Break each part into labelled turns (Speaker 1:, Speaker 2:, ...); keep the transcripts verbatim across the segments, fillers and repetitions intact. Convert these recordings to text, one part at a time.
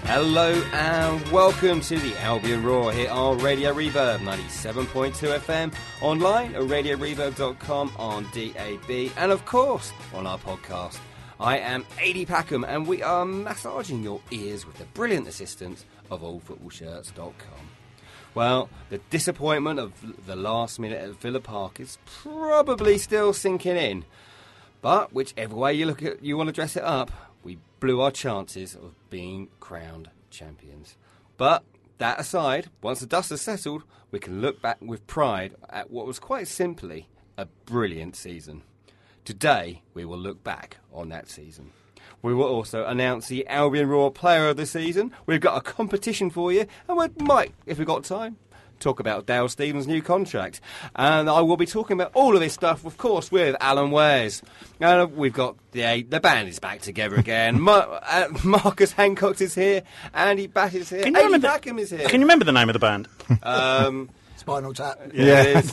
Speaker 1: Hello and welcome to the Albion Roar here on Radio Reverb ninety-seven point two F M, online at radio reverb dot com, on D A B, and of course on our podcast. I am Adi Packham and we are massaging your ears with the brilliant assistance of old football shirts dot com. Well, the disappointment of the last minute at Villa Park is probably still sinking in. But whichever way you look at, you want to dress it up, we blew our chances of being crowned champions. But that aside, once the dust has settled, we can look back with pride at what was quite simply a brilliant season. Today, we will look back on that season. We will also announce the Albion Roar Player of the Season. We've got a competition for you, and we might, if we've got time, talk about Dale Stephens' new contract. And I will be talking about all of this stuff, of course, with Alan Wares. And we've got the the band is back together again. Mar- uh, Marcus Hancock is here. Andy Batt is here.
Speaker 2: Can you,
Speaker 1: Adi
Speaker 2: the,
Speaker 1: Packham is here.
Speaker 2: Can you remember the name of the band?
Speaker 1: Um,
Speaker 3: Spinal Tap.
Speaker 1: Yeah.
Speaker 3: yeah.
Speaker 1: It is.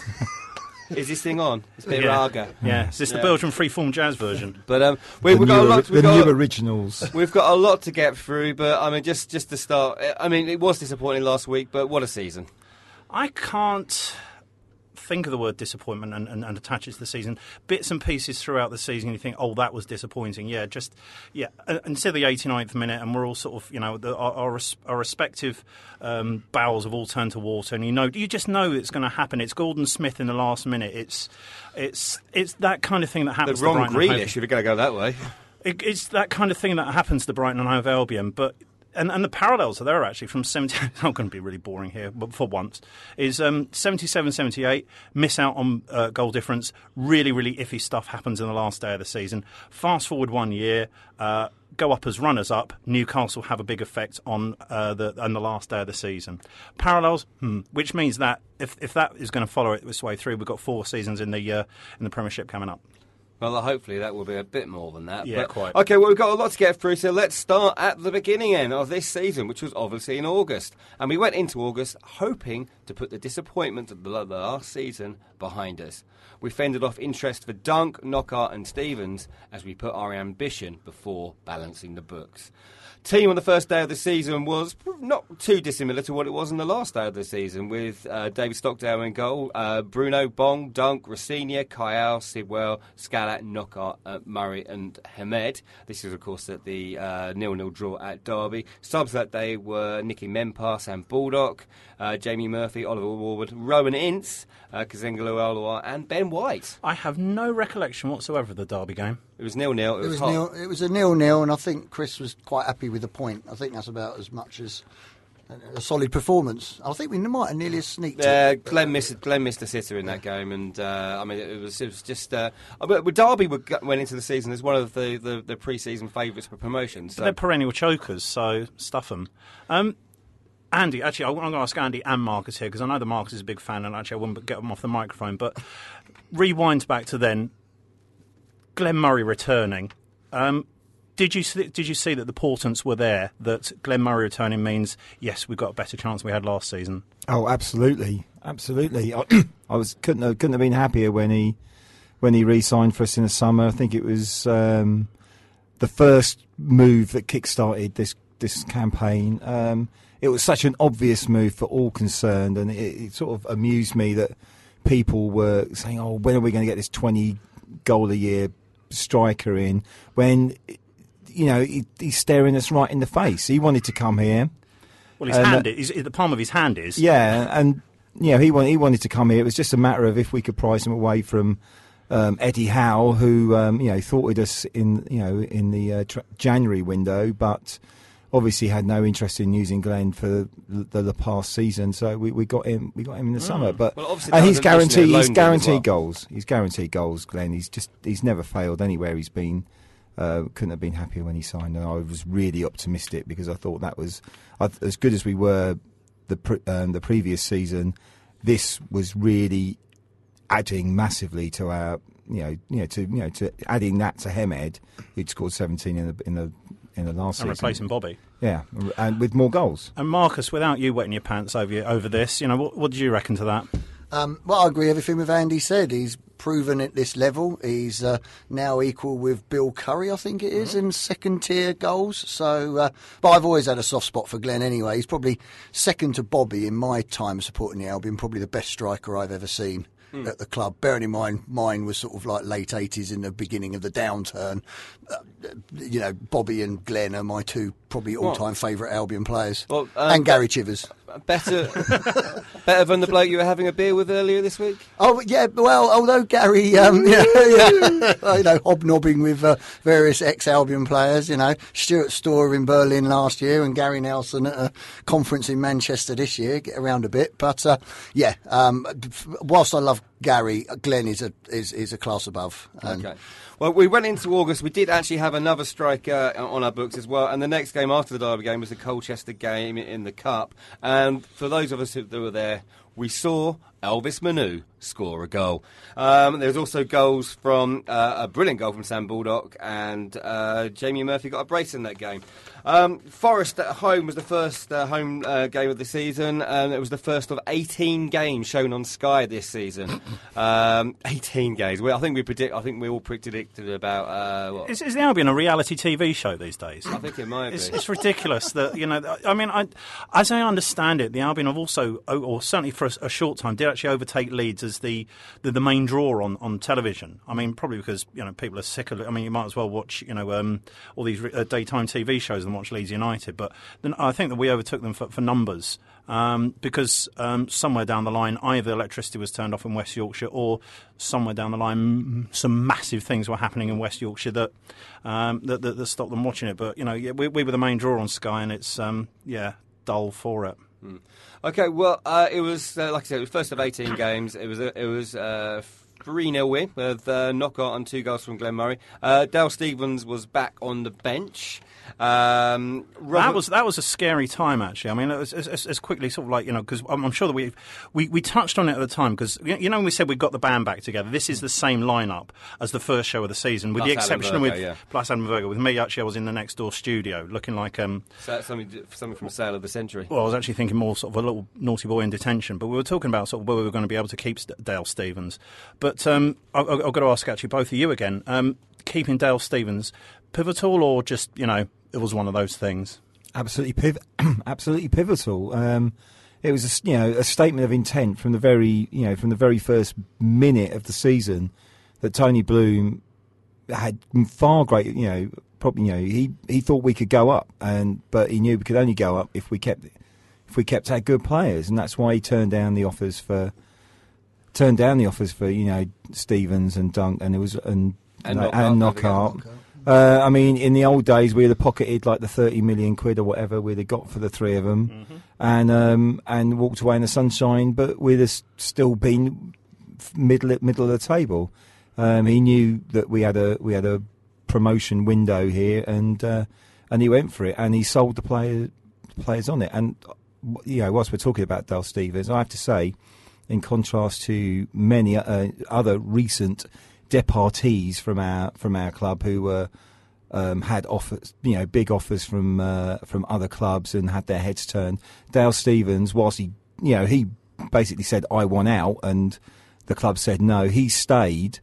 Speaker 1: Is this thing on? It's a bit
Speaker 2: yeah.
Speaker 1: raga.
Speaker 2: Yeah, is this
Speaker 1: yeah.
Speaker 2: the Belgian freeform jazz version?
Speaker 1: But um, we,
Speaker 4: the
Speaker 1: we've got
Speaker 4: new,
Speaker 1: a lot. We've
Speaker 4: the
Speaker 1: got
Speaker 4: new
Speaker 1: a,
Speaker 4: originals.
Speaker 1: We've got a lot to get through, but I mean, just just to start. I mean, it was disappointing last week, but what a season!
Speaker 2: I can't think of the word disappointment and, and, and attach it to the season. Bits and pieces throughout the season, you think, oh, that was disappointing. Yeah, just, yeah, until the eighty-ninth minute, and we're all sort of, you know, the, our, our, our respective um, bowels have all turned to water, and you know, you just know it's going to happen. It's Gordon Smith in the last minute. It's it's it's that kind of thing that happens
Speaker 1: The
Speaker 2: to
Speaker 1: wrong
Speaker 2: Brighton.
Speaker 1: Grealish, if you're going to go that way.
Speaker 2: It, it's that kind of thing that happens to Brighton and Hove Albion, but... And, and the parallels are there, actually, from seventy... I'm going to be really boring here, but for once. Is um, seventy-seven seventy-eight, miss out on uh, goal difference. Really, really iffy stuff happens in the last day of the season. Fast forward one year, uh, go up as runners-up. Newcastle have a big effect on, uh, the, on the last day of the season. Parallels, hmm, which means that if, if that is going to follow it this way through, we've got four seasons in the uh, in the Premiership coming up.
Speaker 1: Well, hopefully that will be a bit more than that.
Speaker 2: Yeah,
Speaker 1: but,
Speaker 2: quite.
Speaker 1: Okay, well, we've got a lot to get through, so let's start at the beginning end of this season, which was obviously in August. And we went into August hoping to put the disappointment of the last season behind us. We fended off interest for Dunk, Knockaert and Stephens as we put our ambition before balancing the books. Team on the first day of the season was not too dissimilar to what it was on the last day of the season, with uh, David Stockdale in goal, uh, Bruno, Bong, Dunk, Rossignol, Kayal, Sidwell, Scalat, Knockaert, uh, Murray and Hamed. This is, of course, at the uh, nil-nil draw at Derby. Subs that day were Nicky Mempar, Sam Baldock, uh, Jamie Murphy, Oliver Warwood, Rowan Ince, uh, Kazengalu Alawar and Ben White.
Speaker 2: I have no recollection whatsoever of the Derby game.
Speaker 1: It was nil-nil. It,
Speaker 3: It
Speaker 1: was,
Speaker 3: was
Speaker 1: hot.
Speaker 3: nil. It was a nil-nil, and I think Chris was quite happy with the point. I think that's about as much as a solid performance. I think we might have nearly sneaked
Speaker 1: Uh,
Speaker 3: it.
Speaker 1: Glenn missed Glenn missed a sitter in that game, and uh, I mean it was it was just. Uh, but Derby were, went into the season as one of the, the, the pre-season favourites for promotion. So.
Speaker 2: But they're perennial chokers, so stuff them. Um, Andy, actually, I'm going to ask Andy and Marcus here because I know that Marcus is a big fan, and actually I wouldn't get him off the microphone. But rewind back to then, Glenn Murray returning. Um, did you see, did you see that the portents were there? That Glenn Murray returning means yes, we've got a better chance than we had last season.
Speaker 4: Oh, absolutely, absolutely. I, I was couldn't have, couldn't have been happier when he when he re-signed for us in the summer. I think it was um, the first move that kick-started this this campaign. Um, it was such an obvious move for all concerned, and it, it sort of amused me that people were saying, "Oh, when are we going to get this twenty goal a year striker in?" When you know he, he's staring us right in the face. He wanted to come here.
Speaker 2: Well, his
Speaker 4: and,
Speaker 2: hand
Speaker 4: uh,
Speaker 2: is the palm of his hand is.
Speaker 4: Yeah, and you know he wanted he wanted to come here. It was just a matter of if we could price him away from um, Eddie Howe, who um, you know thwarted us in you know in the uh, tra- January window, but obviously had no interest in using Glenn for the, the past season. So we, we got him we got him in the mm. summer. But
Speaker 1: well,
Speaker 4: and he's guaranteed he's guaranteed
Speaker 1: well.
Speaker 4: goals. He's guaranteed goals. Glenn. He's just he's never failed anywhere he's been. Uh, couldn't have been happier when he signed, and I was really optimistic because I thought that was I, as good as we were the pre, um, the previous season. This was really adding massively to our, you know, you know, to you know, to adding that to Hamed, who'd scored seventeen in the in the in the last
Speaker 2: and
Speaker 4: season,
Speaker 2: replacing Bobby.
Speaker 4: Yeah, and with more goals.
Speaker 2: And Marcus, without you wetting your pants over over this, you know, what, what did you reckon to that?
Speaker 3: Um, well, I agree everything with Andy said. He's proven at this level. He's uh, now equal with Bill Curry, I think it is, mm-hmm. in second tier goals. So, uh, but I've always had a soft spot for Glenn anyway. He's probably second to Bobby in my time supporting the Albion, probably the best striker I've ever seen mm. at the club. Bearing in mind, mine was sort of like late eighties in the beginning of the downturn. Uh, you know, Bobby and Glenn are my two probably all-time favourite Albion players. Well, um, and Gary Chivers.
Speaker 1: Better better than the bloke you were having a beer with earlier this week?
Speaker 3: Oh, yeah, well, although Gary, um, you know, yeah, you know hobnobbing with uh, various ex-Albion players, you know, Stuart Storr in Berlin last year and Gary Nelson at a conference in Manchester this year, get around a bit. But, uh, yeah, um, whilst I love Gary, Glenn is a, is, is a class above. And
Speaker 1: okay. Well, we went into August. We did actually have another striker on our books as well. And the next game after the Derby game was the Colchester game in the Cup. And for those of us who were there, we saw Elvis Manu score a goal. Um, there was also goals from uh, a brilliant goal from Sam Baldock, and uh, Jamie Murphy got a brace in that game. Um, Forest at home was the first uh, home uh, game of the season, and it was the first of eighteen games shown on Sky this season. um, eighteen games. Well, I think we predict. I think we all predicted about. Uh, what?
Speaker 2: Is, is the Albion a reality T V show these days?
Speaker 1: I think it might
Speaker 2: it's,
Speaker 1: be.
Speaker 2: It's ridiculous that you know. I mean, I, as I understand it, the Albion have also, or certainly for a, a short time, did actually overtake Leeds as the, the, the main draw on, on television. I mean, probably because you know people are sick of it. I mean, you might as well watch you know um, all these uh, daytime T V shows and watch Leeds United. But then I think that we overtook them for, for numbers um, because um, somewhere down the line, either electricity was turned off in West Yorkshire, or somewhere down the line, some massive things were happening in West Yorkshire that um, that, that, that stopped them watching it. But you know, we, we were the main draw on Sky, and it's um, yeah dull for it.
Speaker 1: Hmm. Okay, well, uh, it was uh, like I said, it was first of eighteen games. It was a, it was a three nil win with uh, knockout and two goals from Glenn Murray. Uh, Dale Stephens was back on the bench. Um, Robert...
Speaker 2: That was that was a scary time, actually. I mean, it was, as, as quickly sort of like, you know, because I'm, I'm sure that we, we we touched on it at the time, because, you know, when we said we got the band back together, this is the same lineup as the first show of the season, with
Speaker 1: plus
Speaker 2: the exception
Speaker 1: Alan Virgo,
Speaker 2: with
Speaker 1: yeah.
Speaker 2: plus Adam Virgo. With me, actually, I was in the next door studio looking like um
Speaker 1: so something, something from Sale of the Century.
Speaker 2: Well, I was actually thinking more sort of a little naughty boy in detention, but we were talking about sort of whether we were going to be able to keep Dale Stephens. But um, I, I've got to ask actually both of you again: um, keeping Dale Stephens pivotal, or just, you know, it was one of those things?
Speaker 4: Absolutely, piv- absolutely pivotal. Um, it was, a, you know, a statement of intent from the very, you know, from the very first minute of the season that Tony Bloom had far greater, you know, probably, you know, he, he thought we could go up, and but he knew we could only go up if we kept if we kept our good players, and that's why he turned down the offers for turned down the offers for you know Stephens and Dunk, and it was and
Speaker 1: and,
Speaker 4: uh,
Speaker 1: knockout,
Speaker 4: and knockout. Uh, I mean, in the old days, we'd have pocketed like the thirty million quid or whatever we'd have got for the three of them, mm-hmm. and um, and walked away in the sunshine. But we'd have still been middle middle of the table. Um, he knew that we had a we had a promotion window here, and uh, and he went for it, and he sold the player, players on it. And you know, whilst we're talking about Dale Stephens, I have to say, in contrast to many uh, other recent departees from our from our club who were um, had offers, you know, big offers from uh, from other clubs and had their heads turned. Dale Stephens, whilst he, you know, he basically said I want out, and the club said no. He stayed,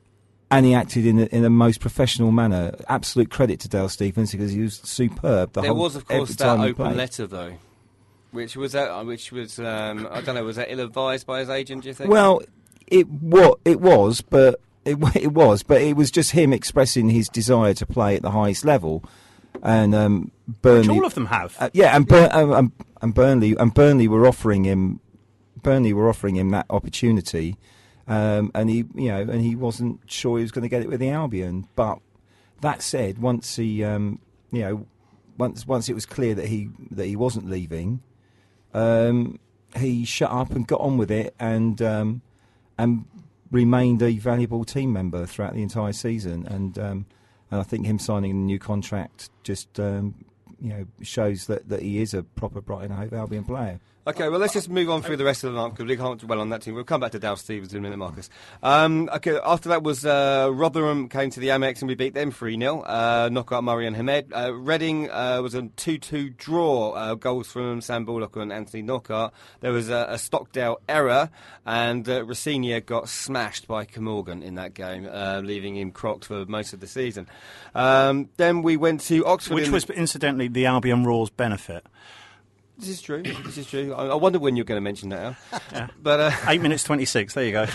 Speaker 4: and he acted in a, in the most professional manner. Absolute credit to Dale Stephens, because he was superb. The
Speaker 1: there
Speaker 4: whole,
Speaker 1: was, of course, that
Speaker 4: time
Speaker 1: open letter though, which was that, which was um, I don't know, was that ill-advised by his agent? Do you think?
Speaker 4: Well, it what it was, but. It, it was, but it was just him expressing his desire to play at the highest level, and um, Burnley.
Speaker 2: Which all of them have,
Speaker 4: uh, yeah, and, Bur- um, um, and Burnley and Burnley were offering him, Burnley were offering him that opportunity, um, and he, you know, and he wasn't sure he was going to get it with the Albion. But that said, once he, um, you know, once once it was clear that he that he wasn't leaving, um, he shut up and got on with it, and um, and. remained a valuable team member throughout the entire season, and um, and I think him signing a new contract just um, you know shows that, that he is a proper Brighton and Hove Albion player.
Speaker 1: Okay, well, let's just move on through the rest of the night because we can't dwell on that team. We'll come back to Dow Stevens in a minute, Marcus. Um, okay, after that was uh, Rotherham came to the Amex and we beat them three nil. Uh, knock out Murray and Hamed. Uh, Reading uh, was a two two draw. Uh, goals from Sam Bullock and Anthony Knockaert. There was a, a Stockdale error and uh, Rossignol got smashed by Camorgan in that game, uh, leaving him crocked for most of the season. Um, then we went to Oxford.
Speaker 2: Which was, incidentally, the Albion Raw's benefit.
Speaker 1: This is true. This is true. I, I wonder when you're going to mention that. Al.
Speaker 2: Yeah.
Speaker 1: But uh,
Speaker 2: eight minutes twenty-six. There you go.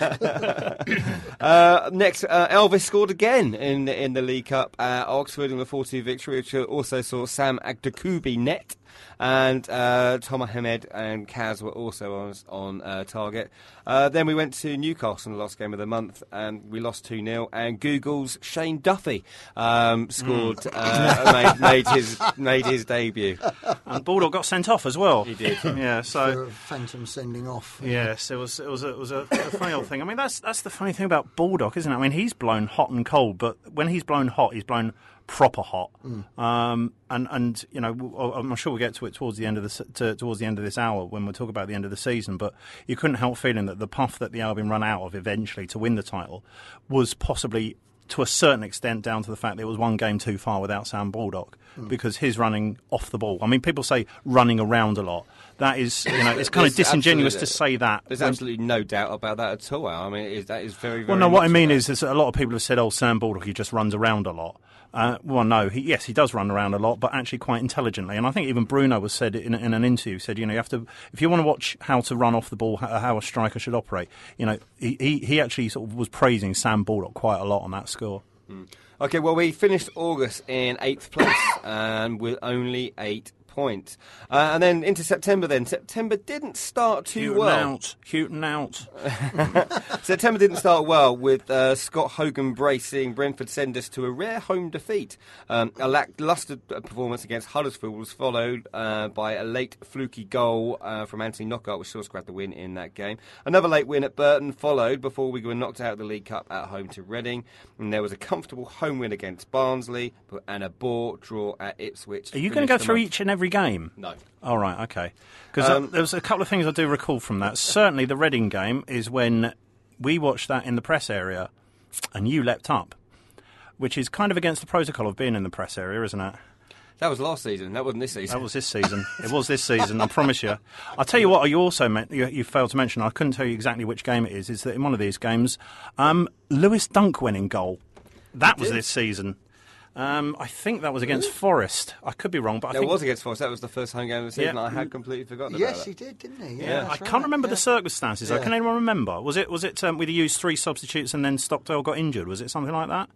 Speaker 1: uh, next, uh, Elvis scored again in in the League Cup at Oxford in the four two victory, which also saw Sam Agdakubi net. And uh, Thomas Hamed and Kaz were also on, on uh, target. Uh, then we went to Newcastle in the last game of the month, and we lost two nil. And Google's Shane Duffy um, scored, mm. uh, made, made his made his debut.
Speaker 2: And Baldock got sent off as well.
Speaker 1: He did.
Speaker 2: Yeah. So
Speaker 3: For a phantom sending off.
Speaker 2: Yes, it was. It was. A, it was a, a funny old thing. I mean, that's that's the funny thing about Baldock, isn't it? I mean, he's blown hot and cold, but when he's blown hot, he's blown proper hot. Mm. Um, and and you know, I'm sure we'll get to it towards the end of the to, towards the end of this hour when we talk about the end of the season. But you couldn't help feeling that the puff that the Albion run out of eventually to win the title was possibly, to a certain extent, down to the fact that it was one game too far without Sam Baldock, mm. because his running off the ball. I mean, people say running around a lot. That is, you know, it's kind of disingenuous to say that.
Speaker 1: There's absolutely no doubt about that at all. I mean, it is, that is very, very.
Speaker 2: Well, no, what I mean is, is that a lot of people have said, "Oh, Sam Baldock, he just runs around a lot." Uh, well, no, he, yes, he does run around a lot, but actually quite intelligently. And I think even Bruno was said in, in an interview, said, you know, you have to, if you want to watch how to run off the ball, how, how a striker should operate, you know, he, he, he actually sort of was praising Sam Baldock quite a lot on that score.
Speaker 1: Mm. Okay, well, we finished August in eighth place and with only eight points. Uh, and then into September then. September didn't start too
Speaker 2: Hooten
Speaker 1: well.
Speaker 2: out. Hooten out.
Speaker 1: September didn't start well with uh, Scott Hogan Brace seeing Brentford send us to a rare home defeat. Um, a lacklustre performance against Huddersfield was followed uh, by a late fluky goal uh, from Anthony Knockaert, which saw us grab the win in that game. Another late win at Burton followed before we were knocked out of the League Cup at home to Reading. And there was a comfortable home win against Barnsley and a bore draw at Ipswich.
Speaker 2: Are you going to go through each and every game?
Speaker 1: No.
Speaker 2: All right, okay. Because um, uh, there was a couple of things I do recall from that. Certainly the Reading game is when we watched that in the press area and you leapt up, which is kind of against the protocol of being in the press area, isn't it?
Speaker 1: That was last season. That wasn't this season.
Speaker 2: That was this season. It was this season, I promise you. I'll tell you what, you also meant, you, you failed to mention, I couldn't tell you exactly which game it is, is that in one of these games, um, Lewis Dunk went in goal. That was this season. Um, I think that was against Forest. I could be wrong, but I
Speaker 1: that
Speaker 2: think
Speaker 1: was against Forest. That was the first home game of the season.
Speaker 2: Yeah.
Speaker 1: I had completely forgotten
Speaker 3: yes,
Speaker 1: about that.
Speaker 3: he did, didn't he?
Speaker 1: Yeah,
Speaker 3: yeah
Speaker 2: I
Speaker 3: right.
Speaker 2: can't remember
Speaker 3: yeah.
Speaker 2: the circumstances.
Speaker 3: Yeah.
Speaker 2: Can anyone remember? Was it was it um, we used three substitutes and then Stockdale got injured? Was it something like that?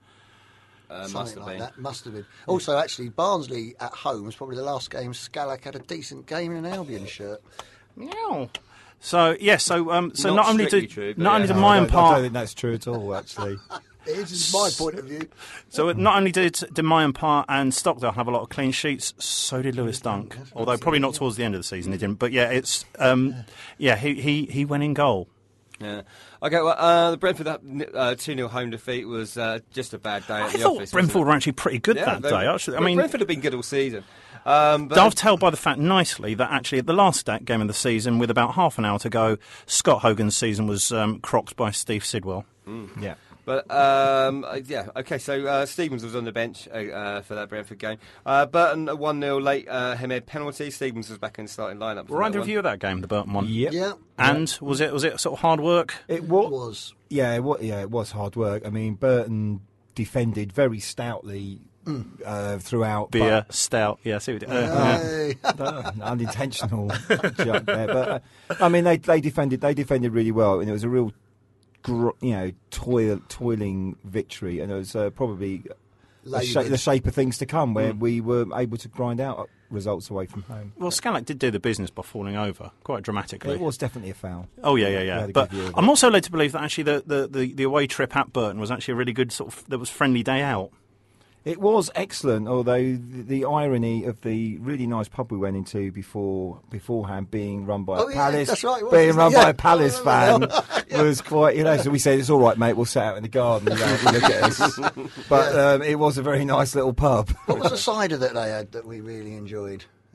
Speaker 1: Uh,
Speaker 3: Something
Speaker 1: must have
Speaker 3: like
Speaker 1: been.
Speaker 3: that must have been. Also, actually, Barnsley at home was probably the last game Scalak had a decent game in an Albion shirt.
Speaker 2: Meow. So yes, so um, so
Speaker 1: Not
Speaker 2: not, only
Speaker 1: strictly
Speaker 2: did
Speaker 1: true, but
Speaker 2: not
Speaker 1: yeah.
Speaker 2: only did
Speaker 4: No, I
Speaker 2: Mayan
Speaker 4: don't, I don't
Speaker 2: Park,
Speaker 4: think that's true at all, actually.
Speaker 3: It is my point of view.
Speaker 2: so not only did did Mayan Park and Stockdale have a lot of clean sheets, so did Lewis Dunk. Although probably not towards the end of the season he didn't. But yeah, it's um, yeah he, he he went in goal.
Speaker 1: Yeah. Okay, well, uh, the Brentford uh, two nil home defeat was uh, just a bad day at
Speaker 2: I
Speaker 1: the
Speaker 2: thought
Speaker 1: office.
Speaker 2: Brentford were actually pretty good
Speaker 1: yeah,
Speaker 2: that
Speaker 1: they,
Speaker 2: day. Actually, I
Speaker 1: Brentford
Speaker 2: mean,
Speaker 1: Brentford have been good all season. Um, but
Speaker 2: dovetailed by the fact nicely that actually at the last game of the season, with about half an hour to go, Scott Hogan's season was um, crocked by Steve Sidwell.
Speaker 1: Mm.
Speaker 4: Yeah.
Speaker 1: But, um, yeah, OK, so uh, Stevens was on the bench uh, uh, for that Brentford game. Uh, Burton, a one nil late uh, Hamed penalty. Stevens was back in the starting lineup.
Speaker 2: Were either of you at that game, the Burton one?
Speaker 4: Yep.
Speaker 3: Yeah.
Speaker 2: And was it was it sort of hard work?
Speaker 4: It wa-
Speaker 3: It was.
Speaker 4: Yeah, it was, yeah, it was hard work. I mean, Burton defended very stoutly uh, throughout.
Speaker 2: Beer, stout, yeah, I see what you did. Uh, yeah.
Speaker 3: Hey.
Speaker 4: But, uh, unintentional joke there, but uh, I mean, they they defended they defended really well, and it was a real, gr- you know, toil toiling victory, and it was uh, probably the, sha- the shape of things to come, where
Speaker 2: Mm.
Speaker 4: we were able to grind out results away from home.
Speaker 2: Well, Scalak did do the business by falling over quite dramatically.
Speaker 4: It was definitely a foul.
Speaker 2: Oh yeah, yeah,
Speaker 4: We
Speaker 2: yeah.
Speaker 4: had a
Speaker 2: But
Speaker 4: good view of
Speaker 2: I'm
Speaker 4: it.
Speaker 2: also led to believe that actually the, the, the, the away trip at Burton was actually a really good sort of there was friendly day out.
Speaker 4: It was excellent, although the, the irony of the really nice pub we went into before beforehand being run by
Speaker 3: Oh,
Speaker 4: a
Speaker 3: yeah,
Speaker 4: Palace,
Speaker 3: that's right, it was,
Speaker 4: being
Speaker 3: wasn't
Speaker 4: run
Speaker 3: it?
Speaker 4: by
Speaker 3: Yeah.
Speaker 4: a Palace
Speaker 3: I
Speaker 4: fan
Speaker 3: remember now.
Speaker 4: was quite, you know. So we said, "It's all right, mate. We'll sit out in the garden and uh, look at us." But um, it was a very nice little pub.
Speaker 3: What was the cider that they had that we really enjoyed?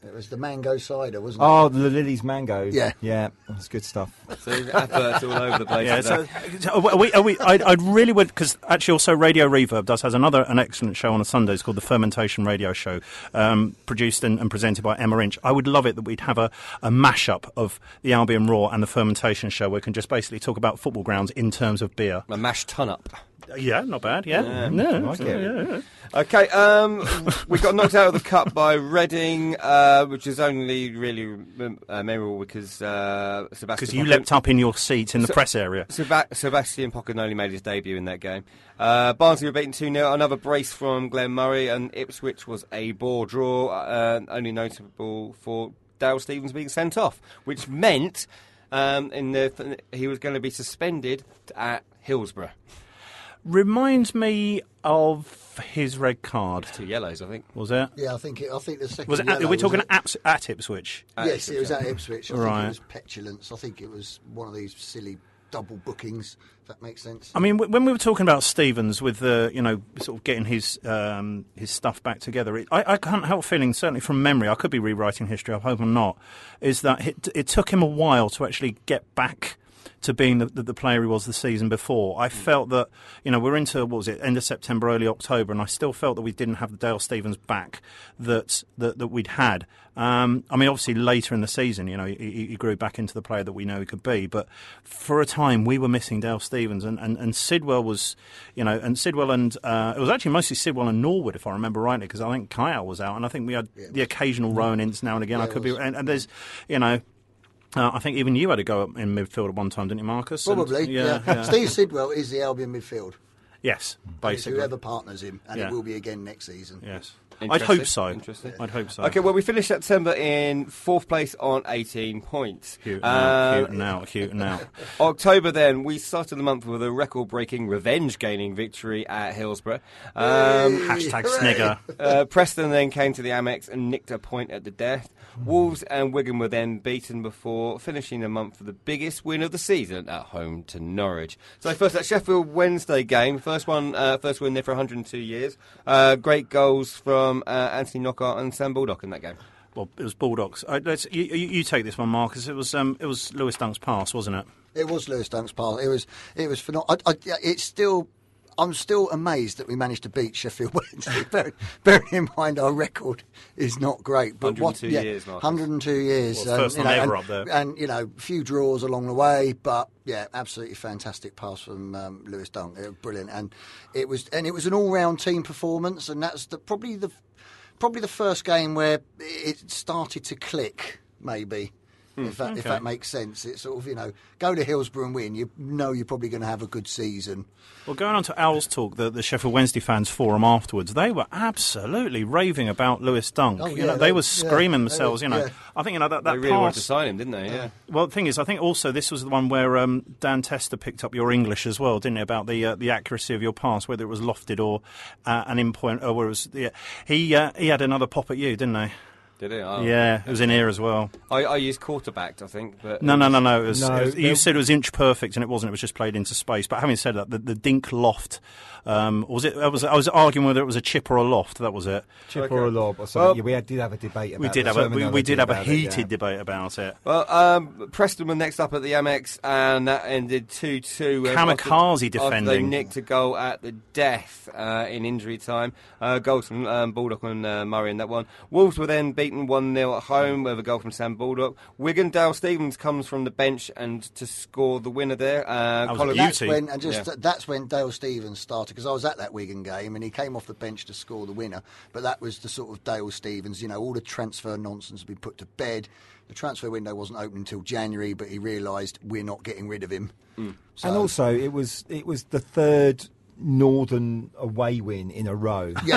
Speaker 3: It was the mango cider, wasn't it?
Speaker 4: Oh, the Lily's mango.
Speaker 3: Yeah.
Speaker 4: Yeah, that's good stuff.
Speaker 1: So adverts all over the place.
Speaker 2: Yeah,
Speaker 1: today.
Speaker 2: so, are we, are we, I, I really would, because actually also Radio Reverb does has another an excellent show on a Sundays called the Fermentation Radio Show, um, produced and, and presented by Emma Inch. I would love it that we'd have a, a mashup of the Albion Raw and the Fermentation Show where we can just basically talk about football grounds in terms of beer.
Speaker 1: A mashed ton up.
Speaker 2: Yeah, not bad, yeah.
Speaker 1: Yeah,
Speaker 2: no,
Speaker 4: I like it.
Speaker 2: yeah, yeah.
Speaker 1: Okay, um, we got knocked out of the cup by Reading, uh, which is only really uh, memorable because uh, Sebastian.
Speaker 2: Because you
Speaker 1: Poc-
Speaker 2: leapt up in your seat in the
Speaker 1: So-
Speaker 2: press area.
Speaker 1: Seba- Sebastian Pocognoli made his debut in that game. Uh, Barnsley were beaten two nil. Another brace from Glen Murray, and Ipswich was a bore draw, uh, only notable for Dale Stevens being sent off, which meant um, in the, he was going to be suspended at Hillsborough.
Speaker 2: Reminds me of his red card.
Speaker 1: Two yellows, I think.
Speaker 2: Was it?
Speaker 3: Yeah, I think it, I think the second.
Speaker 2: Was it? At,
Speaker 3: yellow,
Speaker 2: we're talking
Speaker 3: was it?
Speaker 2: at, at Ipswich.
Speaker 1: At
Speaker 3: Yes,
Speaker 1: Ipswich,
Speaker 3: it was
Speaker 1: yeah.
Speaker 3: at Ipswich. I
Speaker 2: Right.
Speaker 3: think it was petulance. I think it was one of these silly double bookings. If that makes sense.
Speaker 2: I mean, w- when we were talking about Stevens with the, you know, sort of getting his um, his stuff back together, it, I, I can't help feeling, certainly from memory, I could be rewriting history, I hope I'm not, is that it, it took him a while to actually get back to being the, the, the player he was the season before. I felt that, you know, we're into, what was it, end of September, early October, and I still felt that we didn't have the Dale Stevens back that that, that we'd had. Um, I mean, obviously later in the season, you know, he, he grew back into the player that we know he could be, but for a time we were missing Dale Stevens, and, and, and Sidwell was, you know, and Sidwell and, uh, it was actually mostly Sidwell and Norwood, if I remember rightly, because I think Kyle was out, and I think we had
Speaker 3: Yeah,
Speaker 2: the occasional Rowan-ins now and again.
Speaker 3: Yeah,
Speaker 2: I could
Speaker 3: it
Speaker 2: be,
Speaker 3: was.
Speaker 2: and, and there's, you know, Uh, I think even you had a go up in midfield at one time, didn't you, Marcus? And-
Speaker 3: Probably, yeah.
Speaker 2: yeah.
Speaker 3: Steve Sidwell is the Albion midfield.
Speaker 2: Yes,
Speaker 3: It's
Speaker 2: basically.
Speaker 3: whoever partners him, and
Speaker 2: Yeah.
Speaker 3: it will be again next season.
Speaker 2: Yes. I'd
Speaker 1: Interesting,
Speaker 2: hope so.
Speaker 1: interesting.
Speaker 2: I'd hope so.
Speaker 1: Okay, well, we finished September in fourth place on eighteen points.
Speaker 2: Cute
Speaker 1: Uh,
Speaker 2: now, cute now, cute now.
Speaker 1: October then, we started the month with a record-breaking revenge-gaining victory at Hillsborough. Um,
Speaker 2: Hashtag
Speaker 3: Hooray!
Speaker 2: snigger.
Speaker 1: uh, Preston then came to the Amex and nicked a point at the death. Wolves and Wigan were then beaten before finishing the month with the biggest win of the season at home to Norwich. So first, that Sheffield Wednesday game, first one, uh, first win there for one hundred two years. Uh, great goals from uh, Anthony Knockaert and Sam Baldock in that game.
Speaker 2: Well, it was Bulldogs. Uh, let's, you, you, you take this one, Marcus. It was um, it was Lewis Dunk's pass, wasn't it?
Speaker 3: It was Lewis Dunk's pass. It was. It was phenomenal. I, I, it's still. I'm still amazed that we managed to beat Sheffield Wednesday. Bear- Bearing in mind our record is not great, but
Speaker 1: one hundred two
Speaker 3: what, yeah,
Speaker 1: years, Marcus.
Speaker 3: one hundred two years.
Speaker 2: Well, first
Speaker 3: you
Speaker 2: time
Speaker 3: know,
Speaker 2: ever
Speaker 3: and,
Speaker 2: up there.
Speaker 3: and you know, a few draws along the way, but yeah, absolutely fantastic pass from um, Lewis Dunk. It was brilliant, and it was, and it was an all-round team performance, and that's the, probably the, probably the first game where it started to click, maybe. If that, if
Speaker 2: okay.
Speaker 3: that makes sense, it's sort of, you know, go to Hillsborough and win. You know you're probably going to have a good season.
Speaker 2: Well, going on to Owls Talk, the, the Sheffield Wednesday fans forum afterwards, they were absolutely raving about Lewis Dunk.
Speaker 3: Oh,
Speaker 2: you
Speaker 3: yeah,
Speaker 2: know, they,
Speaker 3: they-
Speaker 2: were
Speaker 3: yeah,
Speaker 2: screaming
Speaker 3: they
Speaker 2: themselves.
Speaker 3: were-
Speaker 2: You know,
Speaker 3: yeah.
Speaker 2: I think you know that that
Speaker 1: They really wanted to
Speaker 2: pass.
Speaker 1: sign him, didn't they? Yeah.
Speaker 2: Well, the thing is, I think also this was the one where um, Dan Tester picked up your English as well, didn't he? About the uh, the accuracy of your pass, whether it was lofted or uh, an in point, or where it was. Yeah, he uh, he had another pop at you, didn't he?
Speaker 1: Did he? Oh.
Speaker 2: Yeah, it was in here as well.
Speaker 1: I, I used quarterbacked, I think. But
Speaker 2: No, no, no, no. It was,
Speaker 4: No,
Speaker 2: it was, you
Speaker 4: there-
Speaker 2: said it was inch perfect, and it wasn't. It was just played into space. But having said that, the, the dink loft, um, was it? I was I was arguing whether it was a chip or a loft. That was it.
Speaker 4: Chip
Speaker 1: Okay.
Speaker 4: or a lob or something.
Speaker 1: Well,
Speaker 4: yeah, we had, did have a debate about
Speaker 2: We did
Speaker 4: the
Speaker 2: have a we, we
Speaker 4: terminology
Speaker 2: did have a
Speaker 4: about it,
Speaker 2: heated
Speaker 4: yeah.
Speaker 2: debate about it.
Speaker 1: Well, um, Preston were next up at the Amex, and that ended two two. uh,
Speaker 2: Kamikaze
Speaker 1: after- After they
Speaker 2: defending.
Speaker 1: nicked a goal at the death uh, in injury time. Uh, goals from um, Baldock and uh, Murray in that one. Wolves were then beaten one nil at home with a goal from Sam Baldock. Wigan, Dale Stevens comes from the bench and to score the winner there. Uh,
Speaker 2: That was a
Speaker 1: Colin-
Speaker 2: beauty.
Speaker 3: That's when, and just
Speaker 1: Yeah.
Speaker 3: that's when Dale Stevens started, because I was at that Wigan game and he came off the bench to score the winner. But that was the sort of Dale Stevens, you know, all the transfer nonsense had been put to bed. The transfer window wasn't open until January, but he realised we're not getting rid of him. So-
Speaker 4: And also, it was it was the third Northern away win in a row.
Speaker 3: yeah,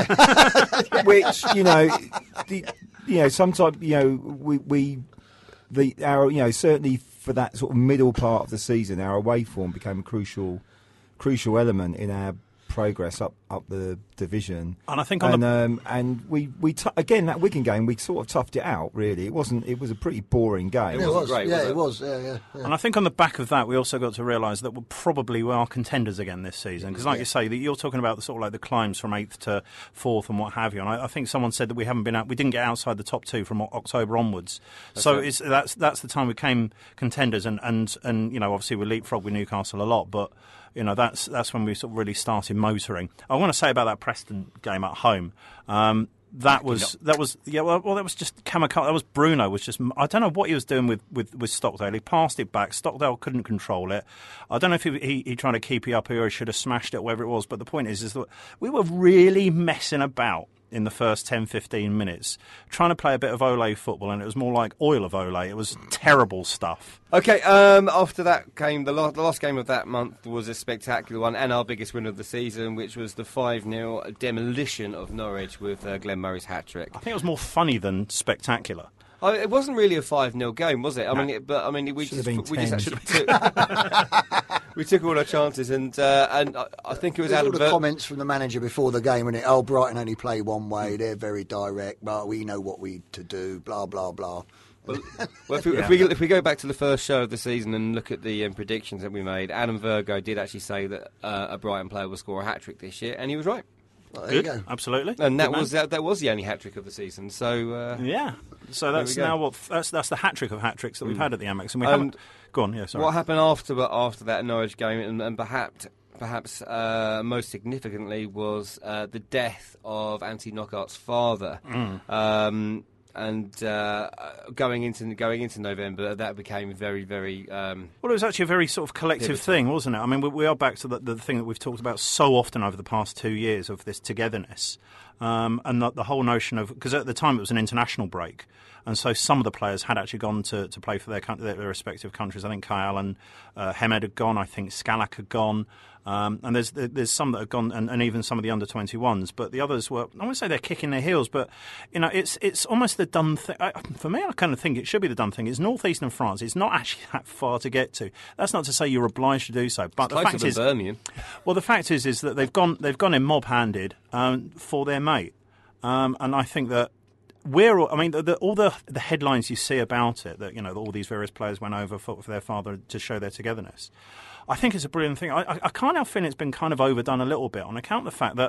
Speaker 4: Which you know, the, you know, sometimes you know we we the our you know certainly for that sort of middle part of the season, our away form became a crucial crucial element in our progress up up the division.
Speaker 2: And I think on
Speaker 4: and,
Speaker 2: the
Speaker 4: um, and we we t- again that Wigan game we sort of toughed it out. Really, it wasn't. It was a pretty boring game.
Speaker 3: It was.
Speaker 1: great,
Speaker 3: yeah,
Speaker 1: was it?
Speaker 3: it was. Yeah, yeah, yeah.
Speaker 2: And I think on the back of that, we also got to realise that we're probably we are contenders again this season. Because, like
Speaker 3: Yeah.
Speaker 2: you say, that you're talking about the sort of like the climbs from eighth to fourth and what have you. And I, I think someone said that we haven't been out, we didn't get outside the top two from O- October onwards. so
Speaker 1: right.
Speaker 2: it's that's that's the time we came contenders. And, and, and you know, obviously we leapfrog with Newcastle a lot, but you know that's that's when we sort of really started motoring. I want to say about that Preston game at home. Um, That was that was yeah well, well that was just kamikaze. That was Bruno was just I don't know what he was doing with, with, with Stockdale. He passed it back. Stockdale couldn't control it. I don't know if he he, he tried to keep it up here or he should have smashed it, whatever it was. But the point is is that we were really messing about in the first ten, fifteen minutes, trying to play a bit of Ole football, and it was more like oil of Ole. It was terrible stuff.
Speaker 1: Okay, um, after that came the last, the last game of that month was a spectacular one and our biggest win of the season, which was the five nil demolition of Norwich with uh, Glenn Murray's hat-trick.
Speaker 2: I think it was more funny than spectacular.
Speaker 1: I mean, it wasn't really a five nil game, was it? I mean, it, but I mean, we
Speaker 4: Should
Speaker 1: just
Speaker 4: have been
Speaker 1: we
Speaker 4: ten.
Speaker 1: just actually took, we took all our chances, and uh, and I, I think it was
Speaker 3: There's all
Speaker 1: Adam
Speaker 3: the
Speaker 1: Ver-
Speaker 3: comments from the manager before the game, and it, oh, Brighton only play one way, they're very direct, but we know what we to do, blah, blah, blah.
Speaker 1: Well, well, if, we,
Speaker 2: Yeah.
Speaker 1: if we if we go back to the first show of the season and look at the um, predictions that we made, Adam Virgo did actually say that uh, a Brighton player will score a hat trick this year, and he was right.
Speaker 3: Well, there
Speaker 2: Good,
Speaker 3: you go.
Speaker 2: absolutely.
Speaker 1: And that
Speaker 2: Good man.
Speaker 1: was that, that was the only hat trick of the season. So uh,
Speaker 2: Yeah, so
Speaker 1: There
Speaker 2: that's
Speaker 1: we go.
Speaker 2: now what that's that's the hat trick of hat tricks that we've had at the Amex, and we
Speaker 1: And
Speaker 2: haven't. Go on, yeah, sorry.
Speaker 1: what happened after after that Norwich game, and, and perhaps perhaps uh, most significantly, was uh, the death of Anthony Knockout's father.
Speaker 2: Mm.
Speaker 1: Um, and uh, going into going into November, that became very very. Um,
Speaker 2: Well, it was actually a very sort of collective
Speaker 1: Pivotal.
Speaker 2: thing, wasn't it? I mean, we, we are back to the, the thing that we've talked about so often over the past two years of this togetherness, um, and the, the whole notion of because at the time it was an international break, and so some of the players had actually gone to, to play for their, coun- their respective countries. I think Kyle and uh, Hemed had gone. I think Scalak had gone. Um, and there's there's some that have gone, and, and even some of the under twenty-ones. But the others were, I won't say they're kicking their heels, but you know, it's it's almost the done thing. For me, I kind of think it should be the done thing. It's northeastern France. It's not actually that far to get to. That's not to say you're obliged to do so. But the
Speaker 1: closer
Speaker 2: fact
Speaker 1: than
Speaker 2: is,
Speaker 1: Birmingham.
Speaker 2: well, the fact is, is that they've gone they've gone in mob-handed um, for their mate, um, and I think that. We're, all- I mean, the, the, all the the headlines you see about it, that you know, that all these various players went over for, for their father to show their togetherness. I think it's a brilliant thing. I, I, I can't help feeling it's been kind of overdone a little bit on account of the fact that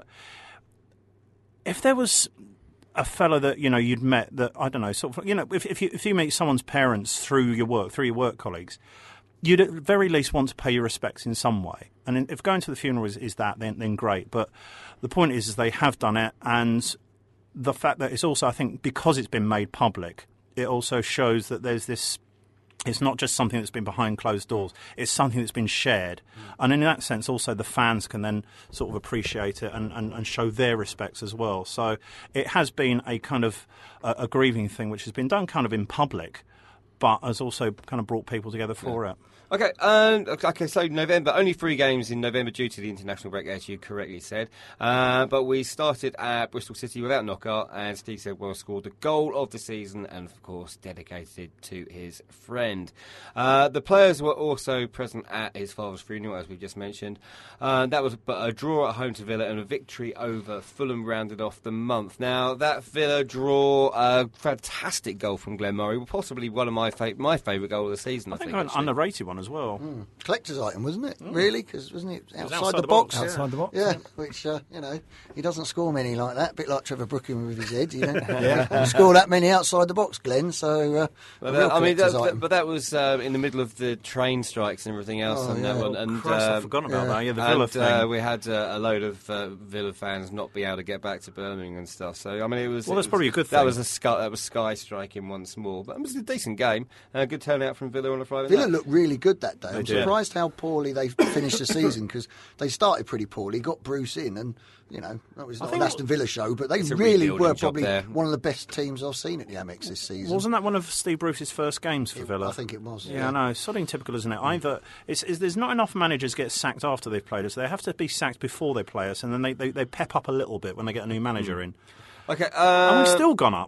Speaker 2: if there was a fella that you know you'd met that I don't know, sort of, you know, if if you if you meet someone's parents through your work, through your work colleagues, you'd at the very least want to pay your respects in some way. And if going to the funeral is, is that, then then great. But the point is, is they have done it, and the fact that it's also, I think, because it's been made public, it also shows that there's this. It's not just something that's been behind closed doors. It's something that's been shared. Mm. And in that sense, also, the fans can then sort of appreciate it and, and, and show their respects as well. So it has been a kind of uh, a grieving thing, which has been done kind of in public, but has also kind of brought people together for yeah. it.
Speaker 1: Okay, um, okay. So November, only three games in November due to the international break, as you correctly said. Uh, but we started at Bristol City without Knockout, and Steve Sidwell scored the goal of the season, and of course dedicated to his friend. Uh, the players were also present at his father's funeral, as we just mentioned. Uh, that was but a draw at home to Villa and a victory over Fulham rounded off the month. Now that Villa draw, a fantastic goal from Glenn Murray, possibly one of my fa- my favourite goal of the season. I,
Speaker 2: I think,
Speaker 1: think
Speaker 2: an
Speaker 1: actually.
Speaker 2: underrated one as well.
Speaker 3: Mm. Collector's item, wasn't it? Mm. Really? Because wasn't it outside,
Speaker 2: outside
Speaker 3: the,
Speaker 2: the
Speaker 3: box?
Speaker 2: box,
Speaker 4: Outside the box.
Speaker 3: Yeah, which, uh, you know, he doesn't score many like that. A bit like Trevor Brookham with his head. You don't yeah. score that many outside the box, Glenn. So, uh,
Speaker 1: But
Speaker 3: a real
Speaker 1: that, I mean,
Speaker 3: collector's
Speaker 1: that,
Speaker 3: item.
Speaker 1: but that was uh, in the middle of the train strikes and everything else,
Speaker 3: Oh,
Speaker 1: and
Speaker 3: yeah.
Speaker 1: that one. And
Speaker 2: Christ,
Speaker 1: uh,
Speaker 2: I've forgotten about
Speaker 3: yeah.
Speaker 2: that. Yeah, the Villa
Speaker 1: and,
Speaker 2: thing.
Speaker 1: uh, we had uh, a load of uh, Villa fans not be able to get back to Birmingham and stuff. So I mean, it was.
Speaker 2: Well,
Speaker 1: it
Speaker 2: that's
Speaker 1: was-
Speaker 2: probably a good
Speaker 1: That
Speaker 2: thing.
Speaker 1: was a sky, that was sky striking once more, but it was a decent game. A uh, good turnout from Villa on a Friday
Speaker 3: Villa
Speaker 1: night.
Speaker 3: looked really good that day. I'm
Speaker 2: did.
Speaker 3: surprised how poorly they finished the season because they started pretty poorly, got Bruce in, and you know that was not an
Speaker 2: think-
Speaker 3: Aston Villa show, but they
Speaker 1: It's a
Speaker 3: really
Speaker 1: rebuilding
Speaker 3: were
Speaker 1: job
Speaker 3: probably
Speaker 1: there.
Speaker 3: one of the best teams I've seen at the Amex this season.
Speaker 2: Wasn't that one of Steve Bruce's first games for
Speaker 3: It-
Speaker 2: Villa?
Speaker 3: I think it was.
Speaker 2: Yeah, I know. It's something typical, isn't it? Either it's, it's there's not enough managers get sacked after they've played us. They have to be sacked before they play us, and then they, they, they pep up a little bit when they get a new manager in.
Speaker 1: Okay,
Speaker 2: And
Speaker 1: uh,
Speaker 2: we've still gone up.